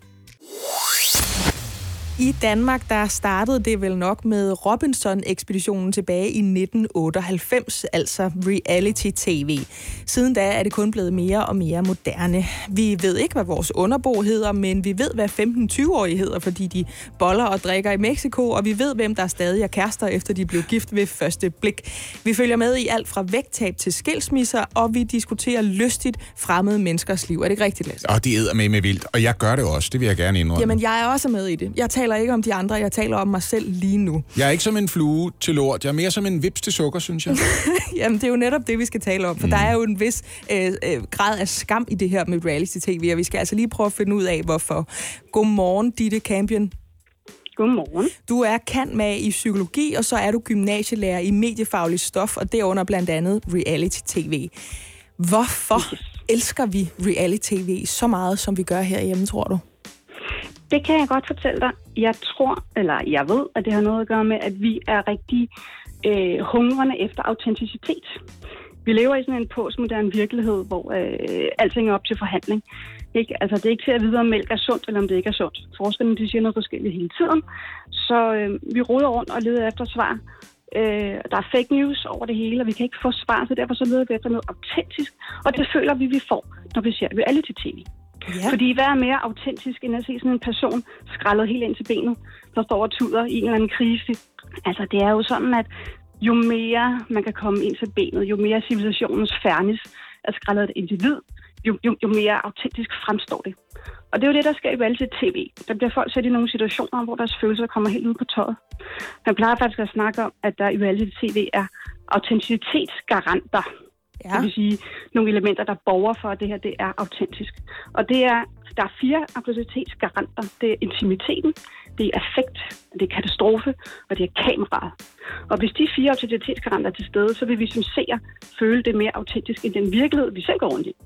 I Danmark, der startede det vel nok med Robinson-ekspeditionen tilbage i nitten otteoghalvfems, altså reality-tv. Siden da er det kun blevet mere og mere moderne. Vi ved ikke, hvad vores underbo hedder, men vi ved, hvad femten-tyve-årige hedder, fordi de boller og drikker i Mexico, og vi ved, hvem der stadig er kærester, efter de blev gift ved første blik. Vi følger med i alt fra vægttab til skilsmisser, og vi diskuterer lystigt fremmede menneskers liv. Er det ikke rigtigt, Lasse? Og det æder med med vildt, og jeg gør det også. Det vil jeg gerne indrømme. Jamen, jeg er også med i det. Jeg taler ikke om de andre, jeg taler om mig selv lige nu. Jeg er ikke som en flue til lort. Jeg er mere som en vips til sukker, synes jeg. Jamen, det er jo netop det, vi skal tale om. For mm. der er jo en vis øh, øh, grad af skam i det her med reality-tv, og vi skal altså lige prøve at finde ud af, hvorfor. Godmorgen, Ditte Campion. Godmorgen. Du er cand. mag i psykologi, og så er du gymnasielærer i mediefaglig stof, og derunder blandt andet reality-tv. Hvorfor elsker vi reality-tv så meget, som vi gør herhjemme, tror du? Det kan jeg godt fortælle dig. Jeg tror, eller jeg ved, at det har noget at gøre med, at vi er rigtig øh, hungrende efter autenticitet. Vi lever i sådan en postmoderne virkelighed, hvor øh, alting er op til forhandling. Ikke? Altså, det er ikke til at vide, om mælk er sundt, eller om det ikke er sundt. Forskerne de siger noget forskelligt hele tiden. Så øh, vi roder rundt og leder efter svar. Øh, der er fake news over det hele, og vi kan ikke få svar, så derfor så leder vi efter noget autentisk. Og det føler vi, vi får, når vi ser reality-tv. Ja. Fordi hvad er mere autentisk, end at se sådan en person skrællet helt ind til benet, der står og tuder i en eller anden krise. Altså, det er jo sådan, at jo mere man kan komme ind til benet, jo mere civilisationens fairness er skrællet et individ, jo, jo, jo mere autentisk fremstår det. Og det er jo det, der sker i reality-tv. Der bliver folk sat i nogle situationer, hvor deres følelser kommer helt ud på tøjet. Man plejer faktisk at snakke om, at der i reality-tv er autenticitetsgaranter. Ja. Det vil sige nogle elementer, der borger for, at det her det er autentisk. Og det er, der er fire autenticitetsgaranter. Det er intimiteten, det er affekt, det er katastrofe, og det er kameraet. Og hvis de fire autenticitetsgaranter er til stede, så vil vi som seer føle det mere autentisk end den virkelighed, vi selv går rundt i.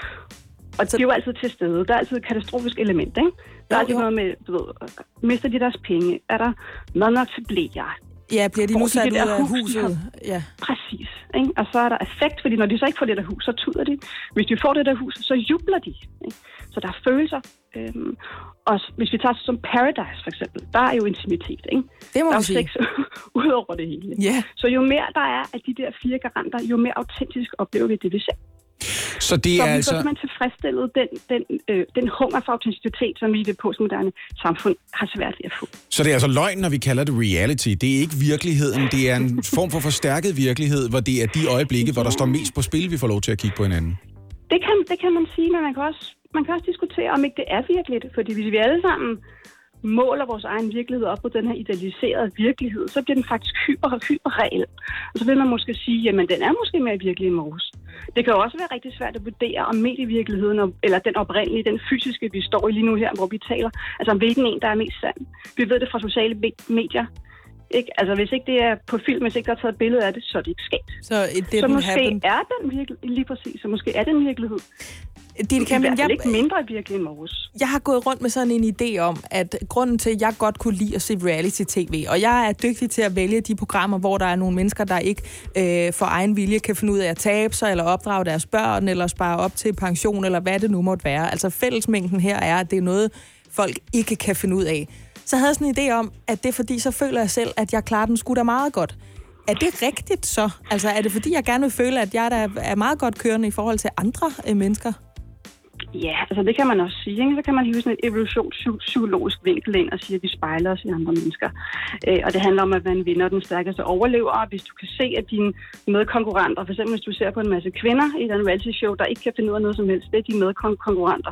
Og det er jo altid til stede. Der er altid et katastrofisk element, ikke? Der er altid noget med, du ved, mister de deres penge? Er der mad nok til blære? Ja, bliver de nu sat ud af huset? Ja. Præcis. Ikke? Og så er der effekt, fordi når de så ikke får det der hus, så tuder de. Hvis de får det der hus, så jubler de. Ikke? Så der er følelser. Øhm, og hvis vi tager som Paradise for eksempel, der er jo intimitet. Ikke? Det må der er jo sex ud over det hele. Yeah. Så jo mere der er af de der fire garanter, jo mere autentisk oplever vi det, vi ser. Så det er så vi altså... Så man tilfredsstillet den, den, øh, den hunger for autenticitet, som vi i det postmoderne samfund har svært ved at få. Så det er altså løgn, når vi kalder det reality. Det er ikke virkeligheden. Det er en form for forstærket virkelighed, hvor det er de øjeblikke, hvor der står mest på spil, vi får lov til at kigge på hinanden. Det kan, det kan man sige, men man kan, også, man kan også diskutere, om ikke det er virkeligt. Fordi hvis vi alle sammen måler vores egen virkelighed op på den her idealiserede virkelighed, så bliver den faktisk hyper, hyperreel. Og så vil man måske sige, jamen den er måske mere virkelig end vores. Det kan jo også være rigtig svært at vurdere, om medievirkeligheden, eller den oprindelige, den fysiske, vi står i lige nu her, hvor vi taler, altså om hvilken en, der er mest sand. Vi ved det fra sociale medier. Ikke? Altså hvis ikke det er på film, hvis ikke der er taget et billede af det, så er det ikke sket. Så, så måske happen. er den virkelighed, lige præcis, så måske er den virkelighed. Det kan man jeg, ikke mindre virkelig end vores. Jeg har gået rundt med sådan en idé om, at grunden til, at jeg godt kunne lide at se reality-tv, og jeg er dygtig til at vælge de programmer, hvor der er nogle mennesker, der ikke øh, for egen vilje kan finde ud af at tabe sig, eller opdrage deres børn, eller spare op til pension, eller hvad det nu måtte være. Altså fællesmængden her er, at det er noget, folk ikke kan finde ud af. Så jeg havde sådan en idé om, at det er fordi, så føler jeg selv, at jeg klarer den sgu da meget godt. Er det rigtigt så? Altså er det fordi, jeg gerne vil føle, at jeg der er meget godt kørende i forhold til andre øh, mennesker? Ja, altså det kan man også sige. Ikke? Så kan man hive sådan et evolutionspsykologisk vinkel ind og sige, at vi spejler os i andre mennesker. Øh, og det handler om, at man vinder den stærkeste overlever. Og hvis du kan se, at dine medkonkurrenter, for eksempel hvis du ser på en masse kvinder i den reality show, der ikke kan finde ud af noget som helst, det er dine medkonkurrenter.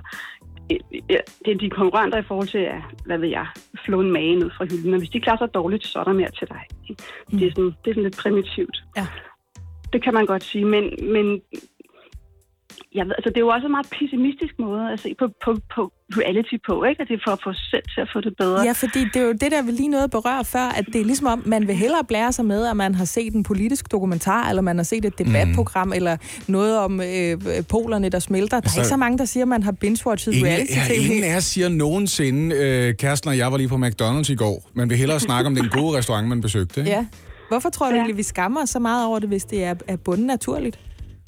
Det er de konkurrenter i forhold til, at, hvad ved jeg, flå en mage ned fra hylden. Og hvis de klarer sig dårligt, så er der mere til dig. Mm. Det, er sådan, det er sådan lidt primitivt. Ja. Det kan man godt sige, men... men jeg ved, altså, det er jo også en meget pessimistisk måde at se på, på, på reality på, ikke? At det er for at få selv til at få det bedre. Ja, fordi det er jo det, der vil lige noget at berøre før, at det er ligesom om, man vil hellere blære sig med, at man har set en politisk dokumentar, eller man har set et debatprogram, mm. eller noget om øh, polerne, der smelter. Der altså, er ikke så mange, der siger, at man har binge-watchet reality-tv. Ja, ingen af os siger nogensinde, øh, kæresten og jeg var lige på McDonald's i går, man vil hellere snakke om den gode restaurant, man besøgte. Ikke? Ja. Hvorfor tror du ja. egentlig, vi skammer os så meget over det, hvis det er, er bundet naturligt?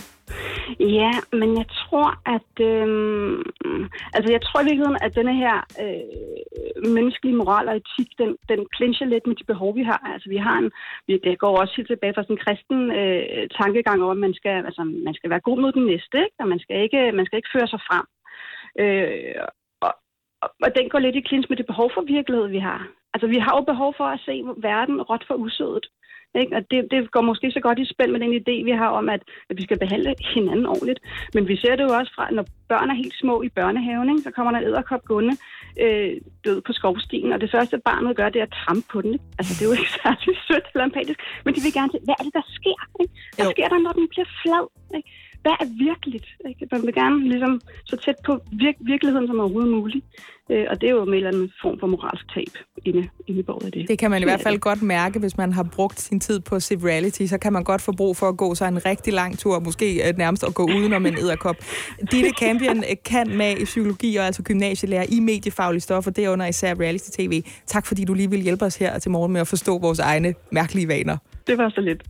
Ja, men jeg tror, at øhm, altså jeg tror i virkeligheden, at denne her øh, menneskelige moral og etik, den, den clincher lidt med de behov, vi har. Altså vi har en, det går også helt tilbage fra sådan en kristen øh, tankegang om, at man skal, altså, man skal være god mod den næste, ikke? Og man skal ikke, man skal ikke føre sig frem. Øh, og, og, og den går lidt i clinch med det behov for virkelighed, vi har. Altså vi har jo behov for at se verden råt for usødet. Ikke? Og det, det går måske så godt i spil med den idé, vi har om, at, at vi skal behandle hinanden ordentligt. Men vi ser det jo også fra, når børn er helt små i børnehaven, ikke? Så kommer der en edderkop gående øh, død på skovstien, og det første barnet gør, det er at trampe på den. Ikke? Altså, det er jo ikke særlig sødt eller empatisk, men de vil gerne se, hvad er det, der sker? Ikke? Hvad jo. sker der, når den bliver flad? Ikke? Hvad er virkeligt? Ikke? Man vil gerne ligesom, så tæt på vir- virkeligheden som overhovedet muligt. Øh, og det er jo med en eller anden form for moralsk tab inde, inde i bordet af det. Det kan man i hvert fald godt mærke, hvis man har brugt sin tid på at se reality, så kan man godt få brug for at gå sig en rigtig lang tur, måske nærmest at gå udenom en edderkop. Ditte Campion kan med i psykologi og altså gymnasielærer i mediefaglige stoffer, derunder især reality-tv. Tak fordi du lige vil hjælpe os her til morgen med at forstå vores egne mærkelige vaner. Det var så lidt.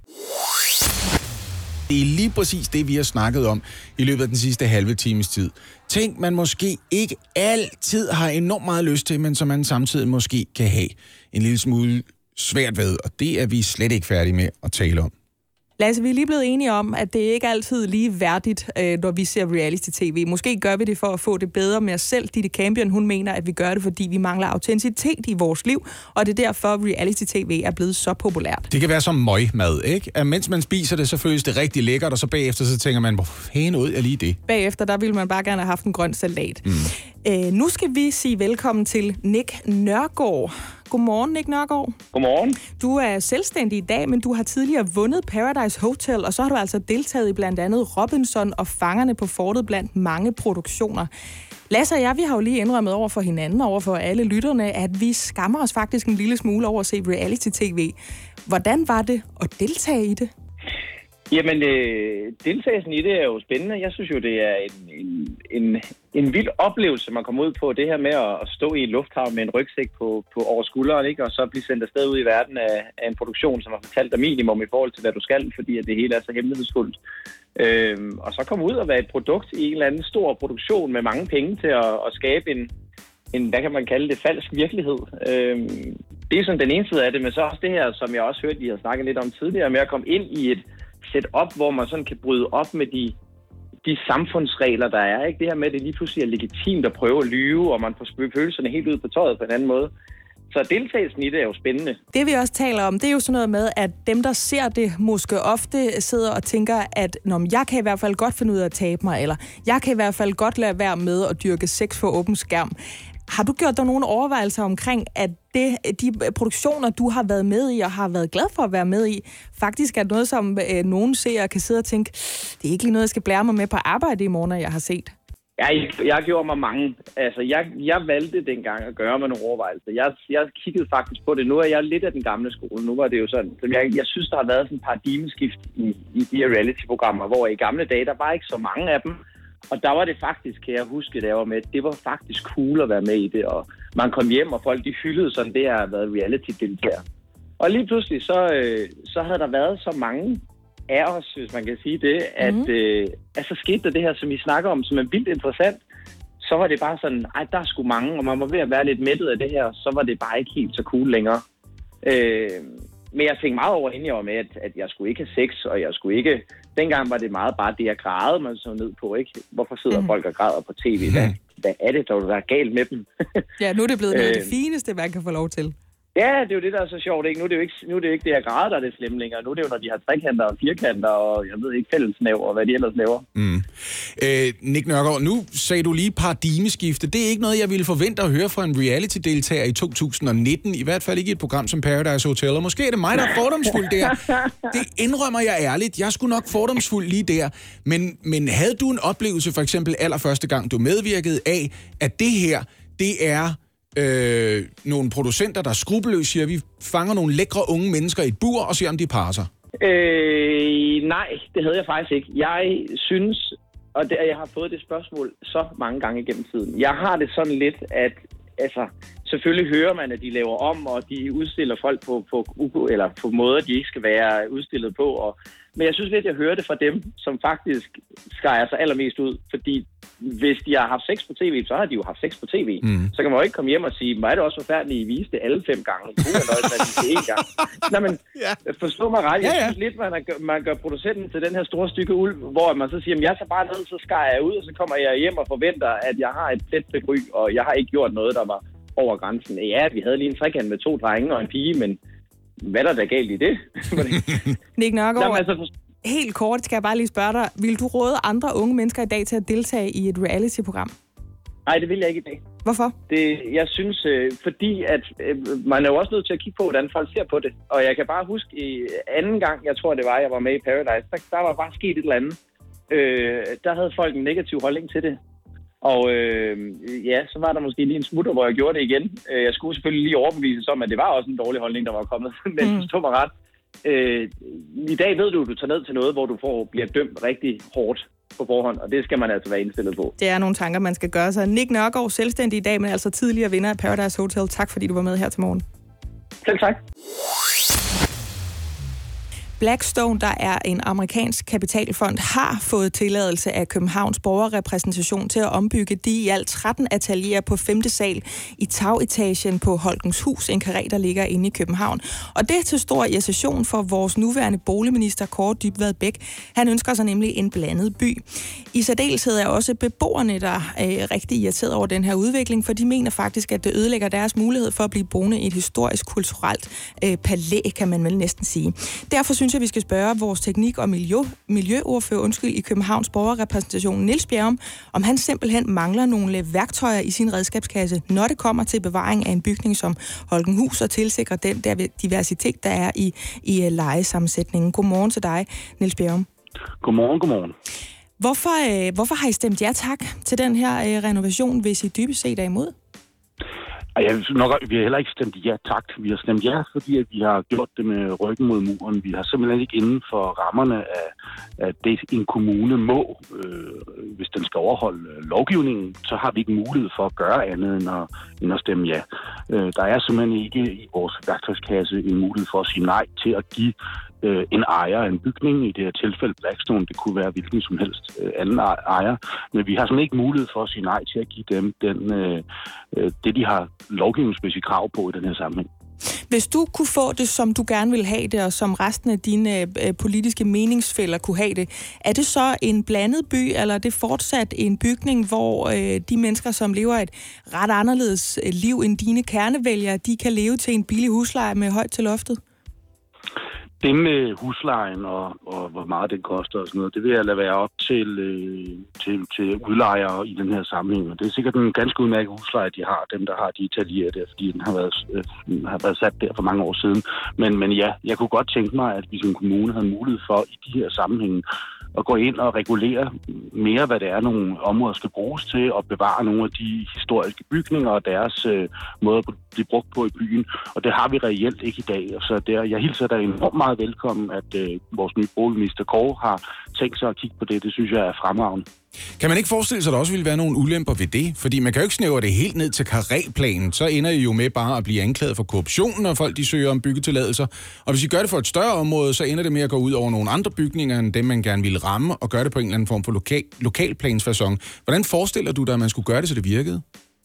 Det er lige præcis det, vi har snakket om i løbet af den sidste halve times tid. Ting, man måske ikke altid har enormt meget lyst til, men som man samtidig måske kan have en lille smule svært ved. Og det er vi slet ikke færdige med at tale om. Lasse, vi er lige blevet enige om, at det ikke altid er lige værdigt, når vi ser reality-tv. Måske gør vi det for at få det bedre med os selv. Ditte Campion, hun mener, at vi gør det, fordi vi mangler autenticitet i vores liv, og det er derfor, at reality-tv er blevet så populært. Det kan være som møgmad, ikke? At mens man spiser det, så føles det rigtig lækkert, og så bagefter så tænker man, hvor fanden ud er lige det? Bagefter, der ville man bare gerne have haft en grøn salat. Mm. Øh, nu skal vi sige velkommen til Nick Nørgaard. Godmorgen, Nick Nørgaard. Godmorgen. Du er selvstændig i dag, men du har tidligere vundet Paradise Hotel, og så har du altså deltaget i blandt andet Robinson og Fangerne på Fortet blandt mange produktioner. Lasse og jeg, vi har jo lige indrømmet over for hinanden, over for alle lytterne, at vi skammer os faktisk en lille smule over at se reality-tv. Hvordan var det at deltage i det? Jamen, øh, deltagelsen i det er jo spændende. Jeg synes jo, det er en, en, en, en vild oplevelse, man kommer ud på. Det her med at, at stå i en lufthavn med en rygsæk på, på over skulderen, ikke? Og så blive sendt afsted ud i verden af, af en produktion, som har fortalt dig minimum i forhold til, hvad du skal, fordi at det hele er så hemmelighedsfuldt. Øhm, og så komme ud og være et produkt i en eller anden stor produktion med mange penge til at, at skabe en, en, hvad kan man kalde det, falsk virkelighed. Øhm, det er sådan den ene side af det, men så også det her, som jeg også hørte, I har snakket lidt om tidligere, med at komme ind i et setup, hvor man sådan kan bryde op med de, de samfundsregler, der er. Ikke? Det her med, at det lige pludselig er legitimt at prøve at lyve, og man får følelserne helt ud på tøjet på en anden måde. Så deltagelsen i det er jo spændende. Det vi også taler om, det er jo sådan noget med, at dem, der ser det, måske ofte sidder og tænker, at Nå, jeg kan i hvert fald godt finde ud af at tabe mig, eller jeg kan i hvert fald godt lade være med at dyrke sex for åben skærm. Har du gjort dig nogle overvejelser omkring, at det, de produktioner, du har været med i, og har været glad for at være med i, faktisk er noget, som øh, nogen ser og kan sidde og tænke, det er ikke lige noget, jeg skal blære mig med på arbejde i morgen, jeg har set? Jeg, jeg gjorde mig mange. Altså, jeg, jeg valgte dengang at gøre mig nogle overvejelser. Jeg, jeg kiggede faktisk på det. Nu er jeg lidt af den gamle skole. Nu var det jo sådan. Jeg, jeg synes, der har været sådan et paradigmeskift i, i de her reality-programmer, hvor i gamle dage, der var ikke så mange af dem. Og der var det faktisk, kan jeg huske, da jeg var med, det var faktisk cool at være med i det. Og man kom hjem, og folk de hyldede sådan, det har været reality-deltager. Og lige pludselig, så, øh, så havde der været så mange af os, hvis man kan sige det, at mm. øh, altså skete der det her, som I snakker om, som er vildt interessant. Så var det bare sådan, ej, der er sgu mange, og man var ved at være lidt mættet af det her, så var det bare ikke helt så cool længere. Øh, men jeg tænkte meget over, inden jeg var med, at, at jeg skulle ikke have sex, og jeg skulle ikke... Dengang var det meget bare det, jeg grædede man så ned på, ikke? Hvorfor sidder mm. folk og græder på tv? Hvad, hvad er det, der er galt med dem? Ja, nu er det blevet noget af det fineste, man kan få lov til. Ja, det er jo det, der er så sjovt, ikke? Nu er det jo ikke, nu er det, jo ikke det, jeg græder, der er det slemme længere. Nu er det jo, når de har trekanter og firkanter, og jeg ved ikke, fællesnæver, og hvad de ellers laver. Mm. Øh, Nick Nørgaard, nu sagde du lige paradigmeskifte. Det er ikke noget, jeg ville forvente at høre fra en reality-deltager i to tusind nitten. I hvert fald ikke i et program som Paradise Hotel. Og måske er det mig, der er fordomsfuld der. Det indrømmer jeg ærligt. Jeg skulle nok fordomsfuld lige der. Men, men havde du en oplevelse, for eksempel allerførste gang, du medvirkede af, at det her, det er... Øh, nogle producenter, der skrupelløst siger, at vi fanger nogle lækre unge mennesker i et bur og ser, om de parer sig? Øh, nej, det havde jeg faktisk ikke. Jeg synes, og det, jeg har fået det spørgsmål så mange gange gennem tiden. Jeg har det sådan lidt, at altså, selvfølgelig hører man, at de laver om, og de udstiller folk på, på, eller på måder, de ikke skal være udstillet på. Og, men jeg synes lidt, at jeg hører det fra dem, som faktisk skærer sig allermest ud. Fordi hvis de har haft sex på tv, så har de jo haft sex på tv. Mm. Så kan man jo ikke komme hjem og sige, hvor er det også forfærdeligt, I viste det alle fem gange. Gud, er det ikke én gang. Nå, men ja. Forstå mig ret. Jeg synes ja, ja. lidt, man, gør, man gør producenten til den her store stykke uld, hvor man så siger, jeg tager bare ned, så skærer jeg ud, og så kommer jeg hjem og forventer, at jeg har et pletfrit ry, og jeg har ikke gjort noget, der var over grænsen. Ja, vi havde lige en trekant med to drenge og en pige, men hvad er der galt i det? Nick Nørgaard, altså, helt kort skal jeg bare lige spørge dig. Vil du råde andre unge mennesker i dag til at deltage i et reality-program? Nej, det vil jeg ikke i dag. Hvorfor? Det, jeg synes, øh, fordi at øh, man er jo også nødt til at kigge på, hvordan folk ser på det. Og jeg kan bare huske, i anden gang, jeg tror det var, jeg var med i Paradise, der, der var bare sket et eller andet. Øh, der havde folk en negativ holdning til det. Og øh, ja, så var der måske lige en smutter, hvor jeg gjorde det igen. Jeg skulle selvfølgelig lige overbevises om, at det var også en dårlig holdning, der var kommet. Men mm. forstå mig ret. Øh, I dag ved du, at du tager ned til noget, hvor du får, bliver dømt rigtig hårdt på forhånd, og det skal man altså være indstillet på. Det er nogle tanker, man skal gøre sig. Nick Nørgaard, selvstændig i dag, men altså tidligere vinder af Paradise Hotel. Tak, fordi du var med her til morgen. Selv tak. Blackstone, der er en amerikansk kapitalfond, har fået tilladelse af Københavns borgerrepræsentation til at ombygge de i alt tretten atelierer på femte sal i tagetagen på Holkenshus, en karré, der ligger inde i København. Og det er til stor irritation for vores nuværende boligminister, Kaare Dybvad Bek. Han ønsker sig nemlig en blandet by. I særdeleshed er også beboerne, der er rigtig irriteret over den her udvikling, for de mener faktisk, at det ødelægger deres mulighed for at blive boende i et historisk, kulturelt øh, palæ, kan man vel næsten sige. Derfor synes synes jeg, vi skal spørge vores teknik- og miljø, miljøordfører undskyld, i Københavns borgerrepræsentation, Niels Bjerrum, om han simpelthen mangler nogle værktøjer i sin redskabskasse, når det kommer til bevaring af en bygning som Holkenhus og tilsikre den der diversitet, der er i, i lejesammensætningen. Godmorgen til dig, Niels Bjerrum. Godmorgen, godmorgen. Hvorfor, øh, hvorfor har I stemt ja tak til den her øh, renovation, hvis I dybest set er imod? Jeg nok, vi har heller ikke stemt ja tak. Vi har stemt ja, fordi at vi har gjort det med ryggen mod muren. Vi har simpelthen ikke inden for rammerne af, af det, en kommune må. Øh, hvis den skal overholde lovgivningen, så har vi ikke mulighed for at gøre andet end at, end at stemme ja. Øh, der er simpelthen ikke i vores værktøjskasse en mulighed for at sige nej til at give øh, en ejer af en bygning, i det her tilfælde Blackstone, det kunne være hvilken som helst øh, anden ejer. Men vi har simpelthen ikke mulighed for at sige nej til at give dem den, øh, det, de har lovgivningsmæssige krav på i den her sammenhæng. Hvis du kunne få det, som du gerne vil have det, og som resten af dine øh, politiske meningsfæller kunne have det, er det så en blandet by, eller er det fortsat en bygning, hvor øh, de mennesker, som lever et ret anderledes liv end dine kernevælgere, de kan leve til en billig husleje med højt til loftet? Det med huslejen og, og hvor meget det koster og sådan noget, det vil jeg lade være op til, øh, til, til udlejere i den her sammenhæng. Og det er sikkert en ganske udmærket husleje, de har, dem der har de italienere der, fordi den har været, øh, har været sat der for mange år siden. Men, men ja, jeg kunne godt tænke mig, at vi som kommune havde mulighed for i de her sammenhænge at gå ind og regulere mere, hvad det er, nogle områder skal bruges til, og bevare nogle af de historiske bygninger og deres øh, måde at blive brugt på i byen. Og det har vi reelt ikke i dag. Så der, jeg hilser da enormt meget velkommen, at øh, vores nye boligminister Kåre har tænkt sig at kigge på det. Det synes jeg er fremragende. Kan man ikke forestille sig, at der også ville være nogle ulemper ved det? Fordi man kan jo ikke snævre det helt ned til karréplanen. Så ender I jo med bare at blive anklaget for korruption, når folk de søger om byggetilladelser. Og hvis I gør det for et større område, så ender det med at gå ud over nogle andre bygninger, end dem man gerne ville ramme, og gøre det på en eller anden form for lokal, lokalplansfacon. Hvordan forestiller du dig, at man skulle gøre det, så det virkede?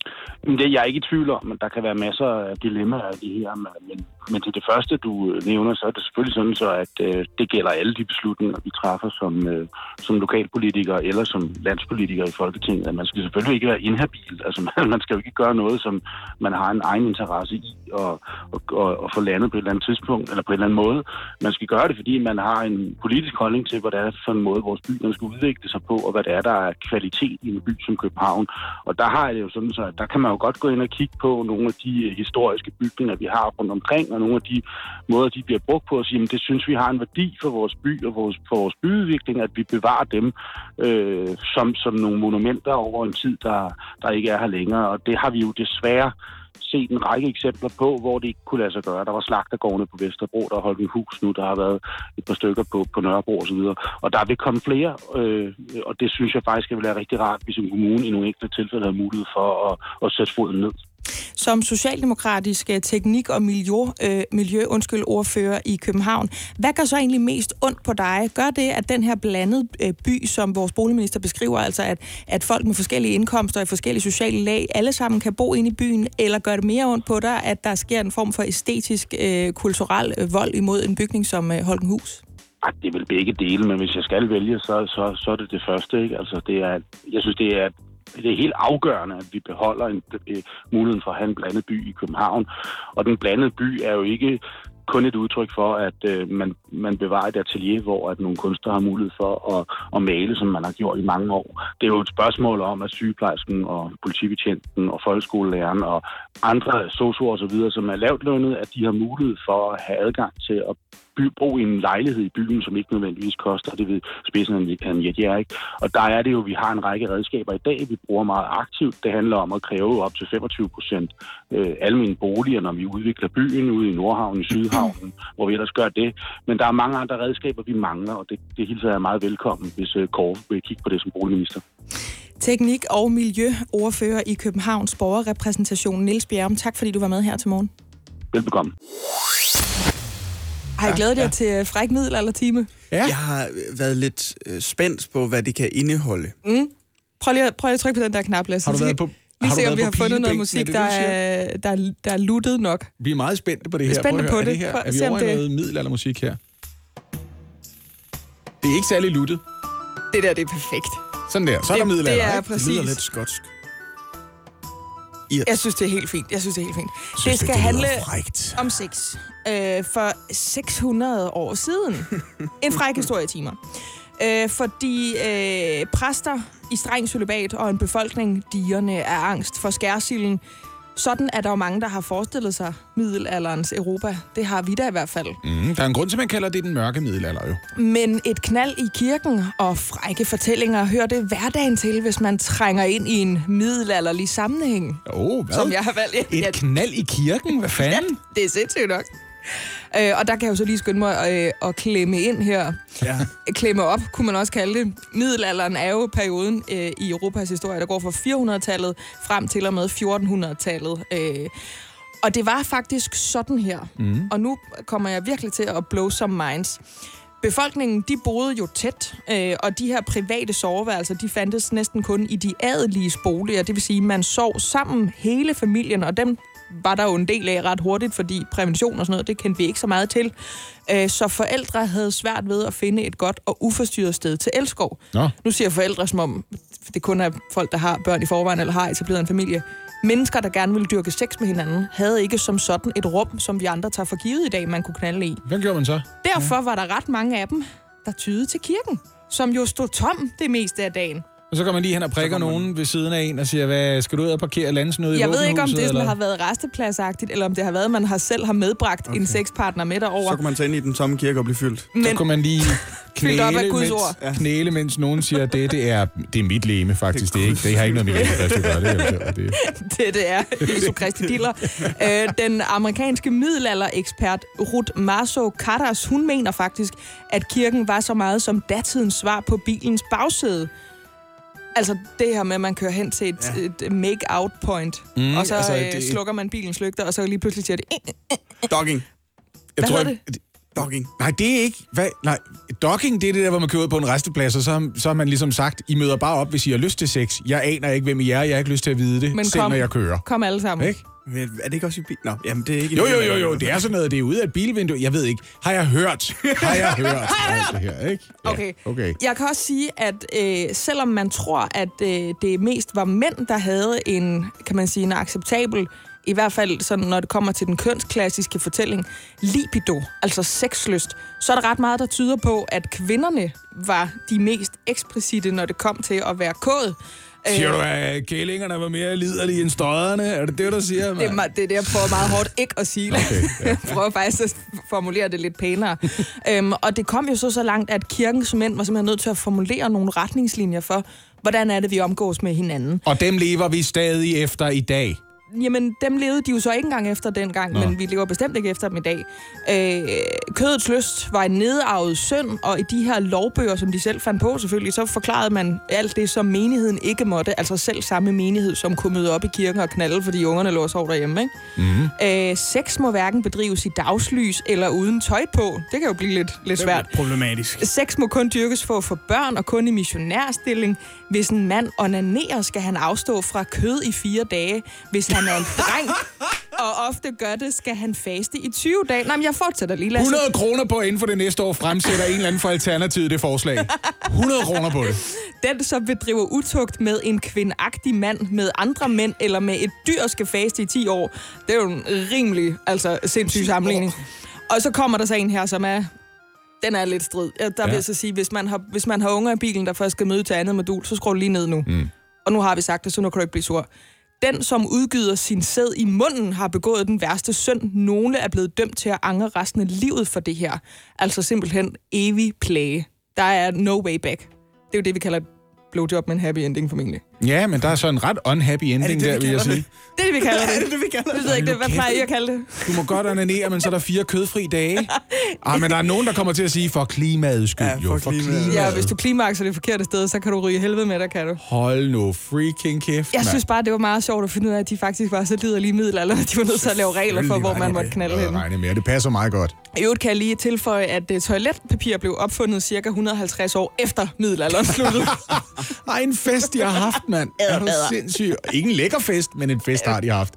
Det er jeg ikke i tvivl om, men der kan være masser af dilemmaer af de her. Men, men til det første, du nævner, så er det selvfølgelig sådan, så at øh, det gælder alle de beslutninger, vi træffer som, øh, som lokalpolitikere eller som landspolitikere i Folketinget. At man skal selvfølgelig ikke være inhabil. Altså, man, man skal jo ikke gøre noget, som man har en egen interesse i at, at, at, at få landet på et eller andet tidspunkt, eller på en eller anden måde. Man skal gøre det, fordi man har en politisk holdning til, hvad det er for en måde, vores byer skal udvikle sig på, og hvad det er, der er kvalitet i en by som København. Og der har jeg det jo sådan, så at der kan man jo godt gå ind og kigge på nogle af de historiske bygninger, vi har rundt omkring, og nogle af de måder, de bliver brugt på, og sige, at det synes vi har en værdi for vores by og vores, for vores byudvikling, at vi bevarer dem øh, som, som nogle monumenter over en tid, der, der ikke er her længere. Og det har vi jo desværre set en række eksempler på, hvor det ikke kunne lade sig gøre. Der var slagtergårdene på Vesterbro, der holdt en hus nu, der har været et par stykker på, på Nørrebro og så videre. Og der vil komme flere, øh, og det synes jeg faktisk vil være rigtig rart, hvis en kommune i nogle enkelte tilfælde har mulighed for at, at sætte foden ned. Som socialdemokratisk teknik- og miljø, øh, miljø undskyld, ordfører i København, hvad gør så egentlig mest ondt på dig? Gør det, at den her blandede øh, by, som vores boligminister beskriver, altså at, at folk med forskellige indkomster og forskellige sociale lag, alle sammen kan bo inde i byen, eller gør det mere ondt på dig, at der sker en form for æstetisk, øh, kulturel øh, vold imod en bygning som øh, Holkenhus? Ej, det er vel begge dele, men hvis jeg skal vælge, så, så, så er det det første, ikke? Altså, det er, jeg synes, det er Det er helt afgørende, at vi beholder en, øh, muligheden for at have en blandet by i København. Og den blandede by er jo ikke kun et udtryk for, at øh, man, man bevarer et atelier, hvor at nogle kunstnere har mulighed for at, at male, som man har gjort i mange år. Det er jo et spørgsmål om, at sygeplejersken og politibetjenten og folkeskolelæreren og andre sosuer og så videre, som er lavt lønnet, at de har mulighed for at have adgang til at by, bo i en lejlighed i byen, som ikke nødvendigvis koster, det ved spidsen af en jetjær, ikke? Og der er det jo, vi har en række redskaber i dag, vi bruger meget aktivt. Det handler om at kræve op til femogtyve procent øh, almene boliger, når vi udvikler byen ude i Nordhavn, i Sydhavnen, hvor vi ellers gør det. Men der er mange andre redskaber, vi mangler, og det, det hilser jeg meget velkommen, hvis øh, Kåre vil kigge på det som boligminister. Teknik- og miljøordfører i Københavns borgerrepræsentation, Niels Bjerrum. Tak fordi du var med her til morgen. Velbekomme. Har I glædet jer ja. til fræk middelaldertime? Ja. Jeg har været lidt øh, spændt på, hvad det kan indeholde. Mm. Prøv, lige, prøv lige at trykke på den der knap, Lasse. Har du været på Lige har se, du om vi har fundet noget musik, det, der, er, der, er, der er luttet nok. Vi er meget spændte på det her. Spændte på er det. det her? Prøv, er vi over i det... noget middelaldermusik her? Det er ikke særlig luttet. Det der, det er perfekt. Sådan der. Så er der middelalder. Det er ikke? præcis. Det lyder lidt skotsk. Irs. Jeg synes, det er helt fint. Jeg synes, det er helt fint. Synes, det skal det, det handle frækt. om sex. Øh, for seks hundrede år siden. En fræk historietimer. Øh, fordi øh, præster i streng cølibat og en befolkning digerne af angst for skærsilden. Sådan er der jo mange, der har forestillet sig middelalderens Europa. Det har vi da i hvert fald. Mm, der er en grund til, man kalder det den mørke middelalder jo. Men et knald i kirken og frække fortællinger hører det hverdagen til, hvis man trænger ind i en middelalderlig sammenhæng. Åh, oh, hvad? Som jeg har valgt. Et Ja, knald i kirken? Hvad fanden? ja, det er sindssygt nok. Øh, og der kan jeg jo så lige skynde mig øh, at klemme ind her. Ja. Klemme op, kunne man også kalde det. Middelalderen er jo perioden øh, i Europas historie, der går fra fire hundrede-tallet frem til og med fjorten hundrede-tallet. Øh, og det var faktisk sådan her. Mm. Og nu kommer jeg virkelig til at blow some minds. Befolkningen, de boede jo tæt, øh, og de her private soveværelser, de fandtes næsten kun i de adelige boliger. Det vil sige, man sov sammen hele familien, og dem var der jo en del af ret hurtigt, fordi prævention og sådan noget, det kendte vi ikke så meget til. Øh, så forældre havde svært ved at finde et godt og uforstyrret sted til elskov. Nå. Nu siger forældre, som om det kun er folk, der har børn i forvejen, eller har etableret en familie. Mennesker, der gerne ville dyrke sex med hinanden, havde ikke som sådan et rum, som vi andre tager for givet i dag, man kunne knalde i. Hvad gjorde man så? Derfor var der ret mange af dem, der tydede til kirken, som jo stod tom det meste af dagen. Og så går man lige hen og prikker man... nogen ved siden af en og siger, hvad, skal du ud og parkere landsnød i Jeg ved ikke, om det sådan, eller? har været restepladsagtigt, eller om det har været, at man har selv har medbragt okay. en sexpartner med derover. Så kan man tage ind i den tomme kirke og blive fyldt. Men... Så kan man lige knæle, op af Guds mens, ord. ja. knæle, mens nogen siger, det, det, er, det er mit legeme faktisk. Det, er ikke, det har ikke noget med Jesu Kristi at gøre. Det er det. det, det er Jesu Kristi diller. øh, den amerikanske middelalderekspert Ruth Marso Kadas, hun mener faktisk, at kirken var så meget som datidens svar på bilens bagsæde. Altså det her med, at man kører hen til et, ja. et make-out point, mm, og så altså, øh, det... slukker man bilens lygter, og så lige pludselig siger det... Dogging. Hvad tror, hedder det? Dogging. Nej, det er ikke... Hvad? Nej, dogging, det er det der, hvor man kører ud på en resteplads, og så, så har man ligesom sagt, I møder bare op, hvis I har lyst til sex. Jeg aner ikke, hvem I er. Jeg har ikke lyst til at vide det, Men selv kom, når jeg kører. Kom alle sammen. Ikke? Men er det ikke også i bil? Nå, jamen det er ikke... Jo, jo, jo, jo, det er sådan noget, det er ude af et bilvindue. Jeg ved ikke. Har jeg hørt? Har jeg hørt? Har jeg hørt? Det her, ikke? Ja, okay. okay. Jeg kan også sige, at øh, selvom man tror, at øh, det mest var mænd, der havde en, kan man sige, en acceptabel, i hvert fald sådan, når det kommer til den kønsklassiske fortælling, libido, altså sexlyst, så er der ret meget, der tyder på, at kvinderne var de mest eksplicite, når det kom til at være kåd. Siger du, at kællingerne var mere liderlige end støderne? Er det det, du siger, det, er, det er det, jeg prøver meget hårdt ikke at sige. Okay, ja. Jeg prøver faktisk at formulere det lidt pænere. øhm, og det kom jo så så langt, at kirkens mænd var simpelthen nødt til at formulere nogle retningslinjer for, hvordan er det, vi omgås med hinanden. Og dem lever vi stadig efter i dag. Jamen, dem levede de jo så ikke engang efter dengang, Nå. men vi lever bestemt ikke efter dem i dag. Øh, kødets lyst var en nedarvet synd, og i de her lovbøger, som de selv fandt på selvfølgelig, så forklarede man alt det, som menigheden ikke måtte. Altså selv samme menighed, som kunne møde op i kirken og knalde, fordi ungerne lå og sov derhjemme. Ikke? Mm-hmm. Øh, sex må hverken bedrives i dagslys eller uden tøj på. Det kan jo blive lidt, lidt svært. Det er problematisk. Sex må kun dyrkes for at få børn, og kun i missionærstilling. Hvis en mand onanerer, skal han afstå fra kød i fire dage. Hvis han er en dreng, og ofte gør det, skal han faste i tyve dage. Nej, men jeg fortsætter lige, Lasse. hundrede kroner på inden for det næste år fremsætter en eller anden for Alternativet det forslag. hundrede kroner på det. Den, som bedriver utugt med en kvindagtig mand, med andre mænd, eller med et dyr, skal faste i ti år. Det er jo en rimelig, altså sindssyg sammenligning. Og så kommer der så en her, som er... Den er lidt strid. Der ja. vil jeg så sige, hvis man, har, hvis man har unger i bilen, der først skal møde til andet modul, så skru lige ned nu. Mm. Og nu har vi sagt det, så nu kan du ikke blive sur. Den, som udgyder sin sæd i munden, har begået den værste synd. Nogle er blevet dømt til at angre resten af livet for det her. Altså simpelthen evig plage. Der er no way back. Det er jo det, vi kalder et blowjob med en happy ending formentlig. Ja, men der er så en ret unhappy ending det det, der, vil jeg sige. Det er det, vi kalder det. Er det det, vi kalder det? Det ved jeg ikke, det. Hvad plejer I at kalde det? Du må godt onanere, men så er der fire kødfri dage. Ah, men der er nogen, der kommer til at sige, for klimaets skyld. Ja, for jo, for klimaet. klimaet. Ja, hvis du klimakser det forkerte sted, så kan du ryge helvede med dig, kan du. Hold nu freaking kæft, Jeg man. synes bare, det var meget sjovt at finde ud af, at de faktisk var så liderlige middelalder, at de var nødt til at lave regler for, hvor man måtte knalde hen. Jeg med, det passer meget godt. I øvrigt kan jeg lige tilføje, at uh, toiletpapir blev opfundet cirka et hundrede og halvtreds år efter middelalderen sluttede. Ej, en fest, de har haft, mand. Er du sindssyg? Ikke en lækker fest, men en fest har de haft.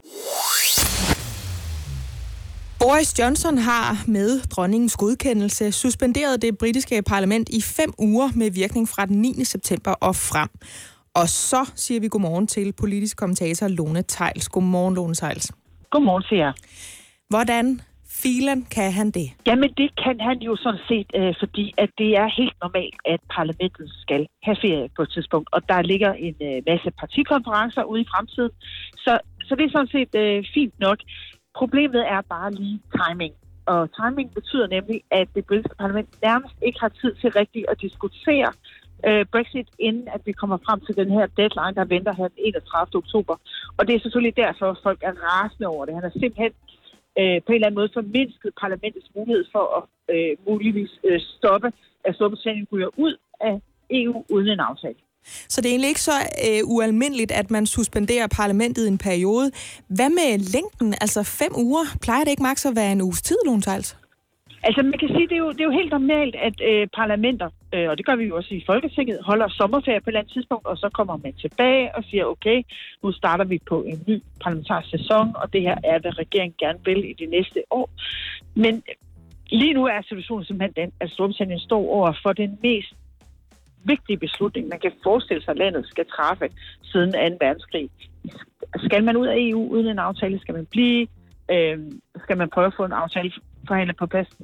Boris Johnson har med dronningens godkendelse suspenderet det britiske parlament i fem uger med virkning fra den niende september og frem. Og så siger vi godmorgen til politisk kommentator Lone Theils. Godmorgen, Lone Theils. Godmorgen til jer. Hvordan filen kan han det? Jamen det kan han jo sådan set, øh, fordi at det er helt normalt, at parlamentet skal have ferie på et tidspunkt. Og der ligger en øh, masse partikonferencer ude i fremtiden. Så, så det er sådan set øh, fint nok. Problemet er bare lige timing. Og timing betyder nemlig, at det britiske parlament nærmest ikke har tid til rigtigt at diskutere øh, Brexit, inden at vi kommer frem til den her deadline, der venter her den enogtredivte oktober. Og det er selvfølgelig derfor, at folk er rasende over det. Han er simpelthen øh, på en eller anden måde formindsket parlamentets mulighed for at øh, muligvis øh, stoppe, at Storbritannien ryger ud af E U uden en aftale. Så det er egentlig ikke så øh, ualmindeligt, at man suspenderer parlamentet i en periode. Hvad med længden? Altså fem uger? Plejer det ikke maks at være en uges tid, Lone Theils? Altså man kan sige, det er jo, det er jo helt normalt, at øh, parlamenter, øh, og det gør vi jo også i Folketinget, holder sommerferie på et eller andet tidspunkt, og så kommer man tilbage og siger, okay, nu starter vi på en ny parlamentarisk sæson, og det her er, hvad regeringen gerne vil i de næste år. Men lige nu er situationen simpelthen den, at Storbritannien står over for den mest vigtige beslutning, man kan forestille sig, at landet skal træffe siden anden verdenskrig. Skal man ud af E U uden en aftale? Skal man blive? Øh, skal man prøve at få en aftale forhandlet på plads?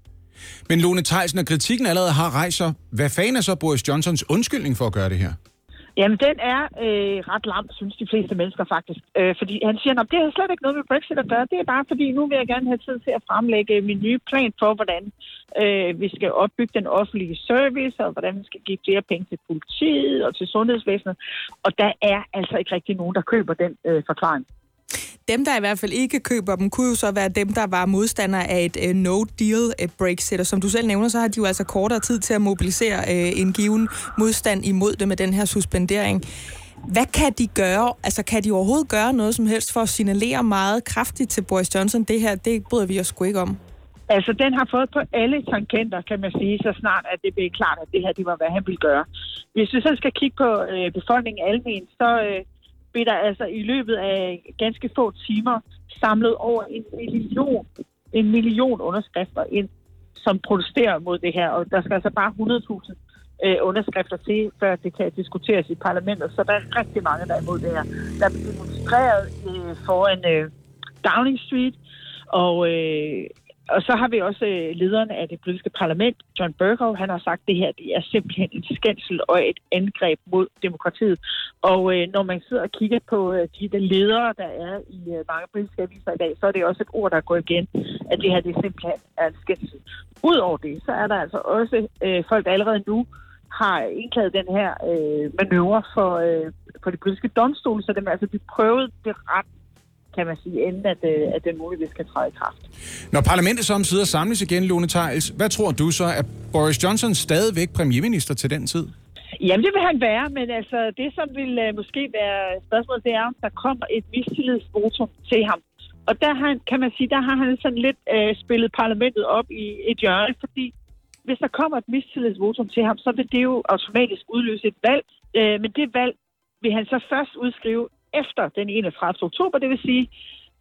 Men Lone Theils, når kritikken allerede har rejst sig, hvad fanden er så Boris Johnsons undskyldning for at gøre det her? Jamen, den er øh, ret lam, synes de fleste mennesker faktisk. Øh, fordi han siger, at det har slet ikke noget med Brexit at gøre. Det er bare fordi, nu vil jeg gerne have tid til at fremlægge min nye plan for, hvordan øh, vi skal opbygge den offentlige service, og hvordan vi skal give flere penge til politiet og til sundhedsvæsenet. Og der er altså ikke rigtig nogen, der køber den øh, forklaring. Dem, der i hvert fald ikke køber dem, kunne jo så være dem, der var modstandere af et uh, no-deal-Brexit. Og som du selv nævner, så har de jo altså kortere tid til at mobilisere uh, en given modstand imod det med den her suspendering. Hvad kan de gøre? Altså, kan de overhovedet gøre noget som helst for at signalere meget kraftigt til Boris Johnson? Det her, det bryder vi os sgu ikke om. Altså, den har fået på alle tangenter, kan man sige, så snart, at det blev klart, at det her, det var, hvad han ville gøre. Hvis vi så skal kigge på øh, befolkningen almen, så øh, bliver der altså i løbet af ganske få timer samlet over en million, en million underskrifter ind, som protesterer mod det her. Og der skal altså bare hundrede tusind øh, underskrifter til, før det kan diskuteres i parlamentet. Så der er rigtig mange, der er imod det her. Der er demonstreret øh, foran øh, Downing Street, og... Øh, Og så har vi også øh, lederen af det politiske parlament, John Bercow. Han har sagt, at det her det er simpelthen en skændsel og et angreb mod demokratiet. Og øh, når man sidder og kigger på øh, de, de ledere, der er i øh, mange politiske aviser i dag, så er det også et ord, der går igen, at det her det simpelthen er en skændsel. Udover det, så er der altså også øh, folk, der allerede nu har indklaget den her øh, manøvre for, øh, for de politiske domstole, så det er altså de prøvede det ret, kan man sige, inden at, at det muligvis kan træde i kraft. Når parlamentet så omsider samles igen, Lone Theils, hvad tror du så, er Boris Johnson stadigvæk premierminister til den tid? Jamen, det vil han være, men altså, det som vil uh, måske være spørgsmålet, det er, om der kommer et mistillidsvotum til ham. Og der har, kan man sige, der har han sådan lidt uh, spillet parlamentet op i et hjørne, fordi hvis der kommer et mistillidsvotum til ham, så vil det jo automatisk udløse et valg, uh, men det valg vil han så først udskrive efter den enogtredivte oktober, det vil sige,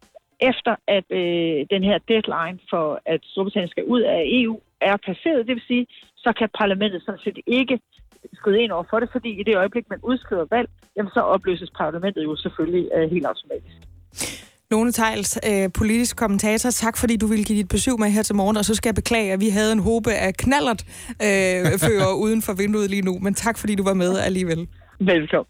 efter at øh, den her deadline for, at Storbritannien skal ud af E U, er passeret, det vil sige, så kan parlamentet sådan set ikke skride ind over for det, fordi i det øjeblik, man udskriver valg, jamen så opløses parlamentet jo selvfølgelig øh, helt automatisk. Lone Theils, øh, politisk kommentator, tak fordi du ville give dit besøg med her til morgen, og så skal jeg beklage, at vi havde en håbe af knallert øh, fører uden for vinduet lige nu, men tak fordi du var med alligevel. Velkommen.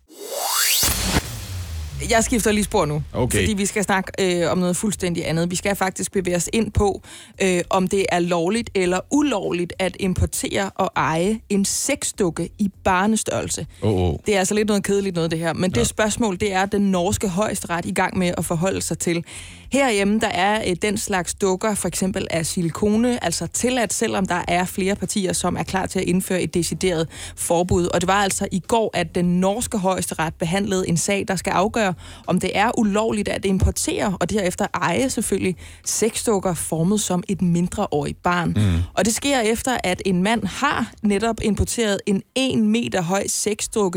Jeg skifter lige spor nu, okay. Fordi vi skal snakke øh, om noget fuldstændig andet. Vi skal faktisk bevæge os ind på, øh, om det er lovligt eller ulovligt at importere og eje en sexdukke i barnestørrelse. Oh, oh. Det er altså lidt noget kedeligt noget, det her. Men ja. Det spørgsmål, det er den norske højesteret i gang med at forholde sig til. Herhjemme, der er øh, den slags dukker, for eksempel af silikone, altså tilladt, selvom der er flere partier, som er klar til at indføre et decideret forbud. Og det var altså i går, at den norske højesteret behandlede en sag, der skal afgøre, om det er ulovligt at importere, og derefter eje selvfølgelig, sexdukker formet som et mindreårigt barn. Mm. Og det sker efter, at en mand har netop importeret en en meter høj sexdukke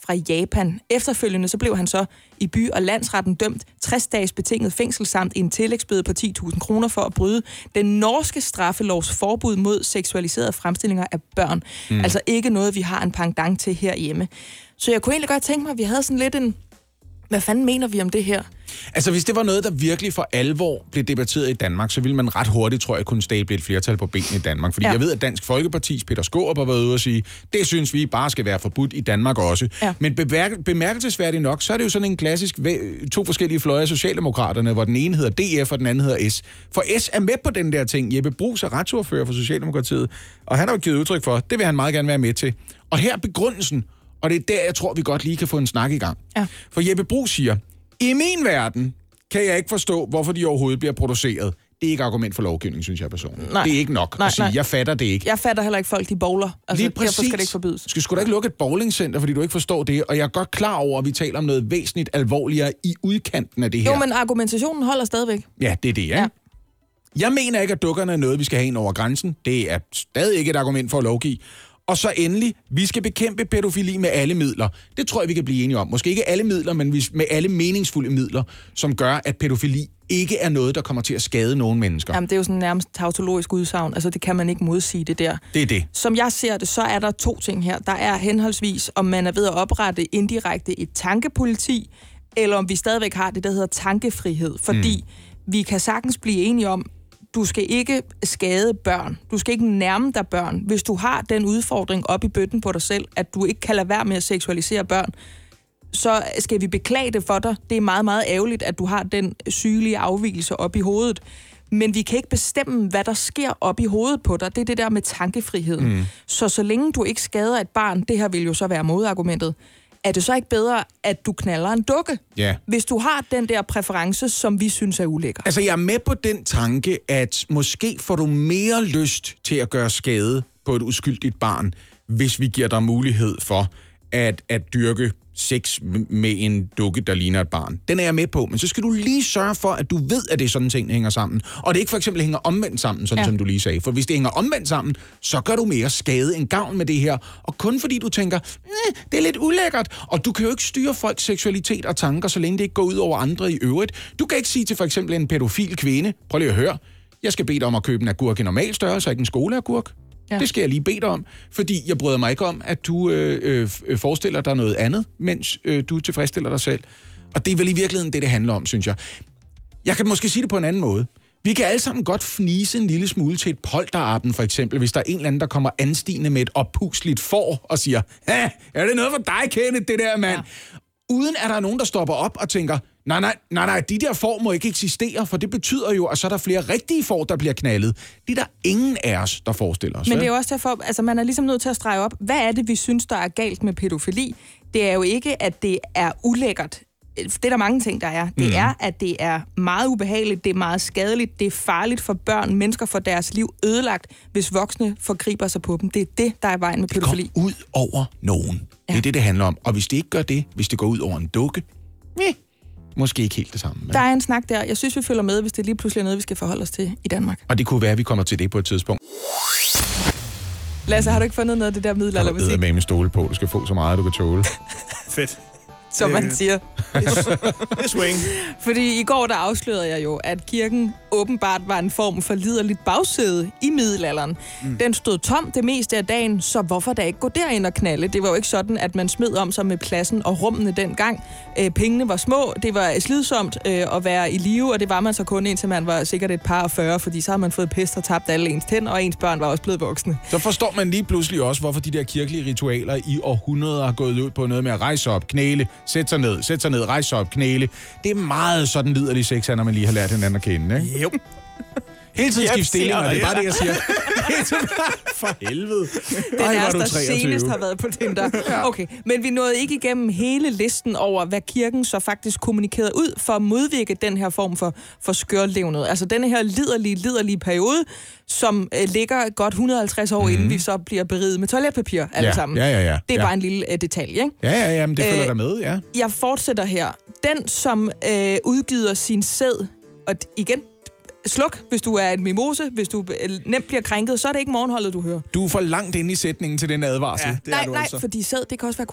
fra Japan. Efterfølgende så blev han så i by- og landsretten dømt tres dages betinget fængsel samt en tillægsbøde på ti tusind kroner for at bryde den norske straffelovs forbud mod seksualiserede fremstillinger af børn. Mm. Altså ikke noget, vi har en pendant til herhjemme. Så jeg kunne egentlig godt tænke mig, at vi havde sådan lidt en... Hvad fanden mener vi om det her? Altså, hvis det var noget, der virkelig for alvor blev debatteret i Danmark, så ville man ret hurtigt, tror jeg, kunne stable et flertal på benene i Danmark. Fordi ja. jeg ved, at Dansk Folkepartis Peter Skaarup har været ude og sige, det synes vi bare skal være forbudt i Danmark også. Ja. Men bemærk- bemærkelsesværdigt nok, så er det jo sådan en klassisk to forskellige fløje af Socialdemokraterne, hvor den ene hedder D F, og den anden hedder S. For S er med på den der ting. Jeppe Bruus er retsordfører for Socialdemokratiet, og han har jo givet udtryk for, det vil han meget gerne være med til. Og her er begrundelsen, og det er der, jeg tror, vi godt lige kan få en snak i gang. Ja. For Jeppe Bruus siger, i min verden kan jeg ikke forstå, hvorfor de overhovedet bliver produceret. Det er ikke argument for lovgivning, synes jeg personligt. Nej. Det er ikke nok nej, at sige, nej. Jeg fatter det ikke. Jeg fatter heller ikke folk, de bowler. Altså, lige præcis. Derfor skal det ikke forbydes. Skal sgu da ikke lukke et bowlingcenter, fordi du ikke forstår det? Og jeg er godt klar over, at vi taler om noget væsentligt alvorligere i udkanten af det her. Jo, men argumentationen holder stadigvæk. Ja, det er det, ja. ja. Jeg mener ikke, at dukkerne er noget, vi skal have ind over grænsen. Det er stadig ikke et argument for at lovgive. Og så endelig, vi skal bekæmpe pædofili med alle midler. Det tror jeg, vi kan blive enige om. Måske ikke alle midler, men med alle meningsfulde midler, som gør, at pædofili ikke er noget, der kommer til at skade nogen mennesker. Jamen, det er jo sådan nærmest tautologisk udsagn. Altså, det kan man ikke modsige det der. Det er det. Som jeg ser det, så er der to ting her. Der er henholdsvis, om man er ved at oprette indirekte et tankepoliti, eller om vi stadigvæk har det, der hedder tankefrihed. Fordi mm. vi kan sagtens blive enige om, du skal ikke skade børn. Du skal ikke nærme dig børn. Hvis du har den udfordring op i bøtten på dig selv, at du ikke kan lade være med at seksualisere børn, så skal vi beklage det for dig. Det er meget, meget ærgerligt, at du har den sygelige afvigelse op i hovedet. Men vi kan ikke bestemme, hvad der sker op i hovedet på dig. Det er det der med tankefriheden. Mm. Så så længe du ikke skader et barn, det her vil jo så være modargumentet, er det så ikke bedre, at du knalder en dukke? Ja. Hvis du har den der præference, som vi synes er ulækker. Altså, jeg er med på den tanke, at måske får du mere lyst til at gøre skade på et uskyldigt barn, hvis vi giver dig mulighed for at, at dyrke sex med en dukke, der ligner et barn. Den er jeg med på, men så skal du lige sørge for, at du ved, at det er sådan ting, der hænger sammen. Og det ikke for eksempel hænger omvendt sammen, sådan ja. som du lige sagde. For hvis det hænger omvendt sammen, så gør du mere skade end gavn med det her. Og kun fordi du tænker, det er lidt ulækkert. Og du kan jo ikke styre folks seksualitet og tanker, så længe det ikke går ud over andre i øvrigt. Du kan ikke sige til for eksempel en pædofil kvinde, prøv lige at høre, jeg skal bede dig om at købe en agurk i normal størrelse, ikke en skoleagurk. Ja. Det skal jeg lige bede dig om, fordi jeg bryder mig ikke om, at du øh, øh, forestiller dig noget andet, mens øh, du tilfredsstiller dig selv. Og det er vel i virkeligheden det, det handler om, synes jeg. Jeg kan måske sige det på en anden måde. Vi kan alle sammen godt fnise en lille smule til et polterappen, for eksempel, hvis der er en eller anden, der kommer anstigende med et oppusligt får og siger, ha, er det noget for dig, Kenneth, det der, mand? Ja. Uden at der er nogen, der stopper op og tænker, nej, nej, nej, nej, de der får må ikke eksistere, for det betyder jo, at så er der flere rigtige får, der bliver knaldet. Det er der ingen af os, der forestiller os. Men det er jo også derfor, altså man er ligesom nødt til at strege op, hvad er det, vi synes, der er galt med pædofili? Det er jo ikke, at det er ulækkert. Det er der mange ting, der er. Det mm. er, at det er meget ubehageligt, det er meget skadeligt, det er farligt for børn, mennesker får deres liv ødelagt, hvis voksne forgriber sig på dem. Det er det, der er vejen med pædofili. Det går ud over nogen. Ja. Det er det, det handler om. Og hvis det ikke gør det, hvis det går ud over en dukke, meh, måske ikke helt det samme. Men... Der er en snak der. Jeg synes, vi følger med, hvis det lige pludselig er noget, vi skal forholde os til i Danmark. Og det kunne være, at vi kommer til det på et tidspunkt. Lasse, har du ikke fundet noget af det der middel, eller hvad siger? Du med med stole på. Du skal få så meget, du kan tåle. Fedt. Som man siger. Det swing. Fordi i går, der afslørede jeg jo, at kirken åbenbart var en form for liderligt bagsæde i middelalderen. Mm. Den stod tom det meste af dagen, så hvorfor da ikke gå derind og knalde? Det var jo ikke sådan, at man smed om sig med pladsen og rummene dengang. Øh, pengene var små, det var slidsomt øh, at være i live, og det var man så kun indtil man var sikkert et par og fyrre, fordi så har man fået pest og tabt alle ens tænder, og ens børn var også blevet voksne. Så forstår man lige pludselig også, hvorfor de der kirkelige ritualer i århundreder har gået ud på noget med at rejse op, knæle, sæt sig ned, sæt sig ned, rejse op, knæle. Det er meget sådan liderlig sex, når man lige har lært hinanden at kende, ikke? Jo. Hele tiden skift stillinger, det er bare det, jeg siger. Hele tiden. For helvede. Den Ej, er der senest har været på Tinder. Okay, men vi nåede ikke igennem hele listen over, hvad kirken så faktisk kommunikerede ud for at modvirke den her form for, for skørlevnet. Altså denne her liderlige, liderlige periode, som øh, ligger godt et hundrede og halvtreds år, mm. inden vi så bliver beriget med toiletpapir alle ja, sammen. Ja, ja, ja. Det er ja. bare en lille øh, detalje, ikke? Ja, ja, ja, men det følger øh, der med, ja. Jeg fortsætter her. Den, som øh, udgiver sin sæd, og igen, sluk, hvis du er en mimose, hvis du nemt bliver krænket, så er det ikke morgenholdet, du hører. Du er for langt inde i sætningen til den advarsel. Ja, det nej, er du nej, altså. Fordi sæd, det kan også være korn.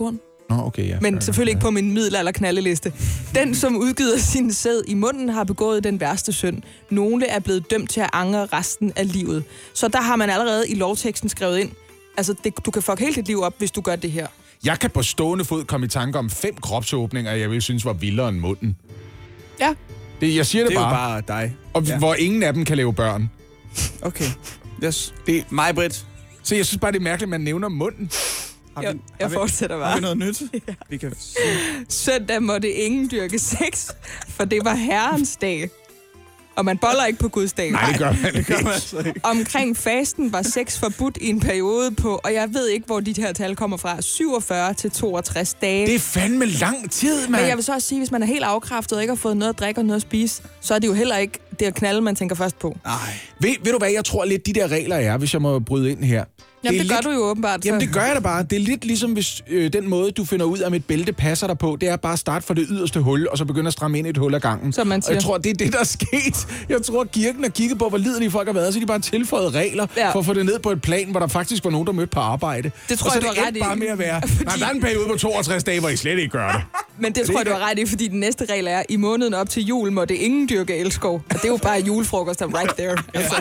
Nå, okay, ja. Men ja, selvfølgelig ja. ikke på min middelalderknaldeliste. Den, som udgyder sin sæd i munden, har begået den værste synd. Nogle er blevet dømt til at angre resten af livet. Så der har man allerede i lovteksten skrevet ind, altså det, du kan fuck hele dit liv op, hvis du gør det her. Jeg kan på stående fod komme i tanke om fem kropsåbninger, jeg vil synes var vildere end munden. Ja. Det, jeg siger det, Det er bare. jo bare dig. Og Ja. hvor ingen af dem kan lave børn. Okay. Yes. Det er mig, Britt. Så jeg synes bare, det er mærkeligt, at man nævner munden. Har Jeg, vi- jeg har vi- fortsætter Har vi bare. noget nyt? Ja. Vi kan se. Søndag måtte ingen dyrke sex, for det var herrens dag. Og man boller ikke på Guds dag. Nej, det gør man ikke. Gør man altså ikke. Omkring fasten var sex forbudt i en periode på, og jeg ved ikke, hvor de her tal kommer fra, syvogfyrre til toogtres dage. Det er fandme lang tid, mand. Men jeg vil så også sige, hvis man er helt afkræftet og ikke har fået noget at drikke og noget at spise, så er det jo heller ikke det at knalde, man tænker først på. Nej. Ved, ved du hvad, jeg tror lidt, de der regler er, hvis jeg må bryde ind her. Jamen, det, er gør lidt, du jo åbenbart. Så. Jamen, det gør jeg da bare. Det er lidt ligesom, hvis øh, den måde, du finder ud af, om et bælte passer dig på, det er bare at starte fra det yderste hul, og så begynde at stramme ind i et hul ad gangen. Som man Og siger. jeg tror, det er det, der er sket. Jeg tror, at kirken har kigget på, hvor liderlige folk har været, så de bare tilføjet regler Ja. for at få det ned på et plan, hvor der faktisk var nogen, der mødte på arbejde. Det tror og så jeg, du det har endte ret i. bare med at være, Fordi- nej, der er en periode på toogtres dage, hvor I slet ikke gør det. Men det tror jeg, du har ret i, fordi den næste regel er, i måneden op til jul må det ingen dyrke elskov. Og det er jo bare julefrokoster right there. Altså.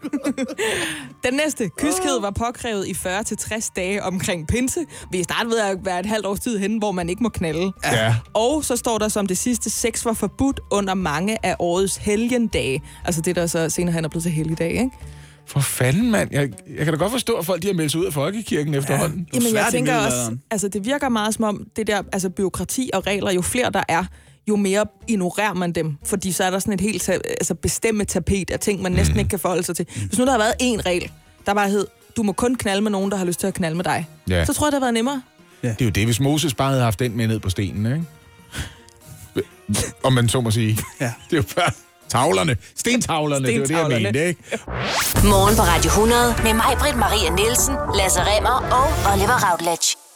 Den næste, kyskhed, var påkrævet i fyrre til tres dage omkring pinse. Vi er snart ved at være et halvt års tid henne, hvor man ikke må knalde. Ja. Og så står der som det sidste, sex var forbudt under mange af årets helgendage. Altså det, der så senere hen er blevet til helligdag, ikke? For fanden, mand. Jeg, jeg kan da godt forstå, at folk de har meldt sig ud af folkekirken efterhånden. Det er Jamen, jeg svært i tænker også, middelalderen. altså det virker meget som om, det der, altså byråkrati og regler, jo flere der er, jo mere ignorerer man dem. Fordi så er der sådan et helt ta- altså bestemme tapet af ting, man næsten Mm. ikke kan forholde sig til. Hvis nu der havde været én regel, der bare hed, du må kun knalde med nogen, der har lyst til at knalde med dig. Ja. Så tror jeg, det havde været nemmere. Det er jo det, hvis Moses bare havde haft den med ned på stenen, ikke? Om man så må sige. Ja. Det er jo bare tavlerne. Stentavlerne, det var det, jeg Stentavlerne. mente, ikke? Morgen på Radio hundrede med mig, Britt Maria Nielsen, Lasse Remmer og Oliver Routledge.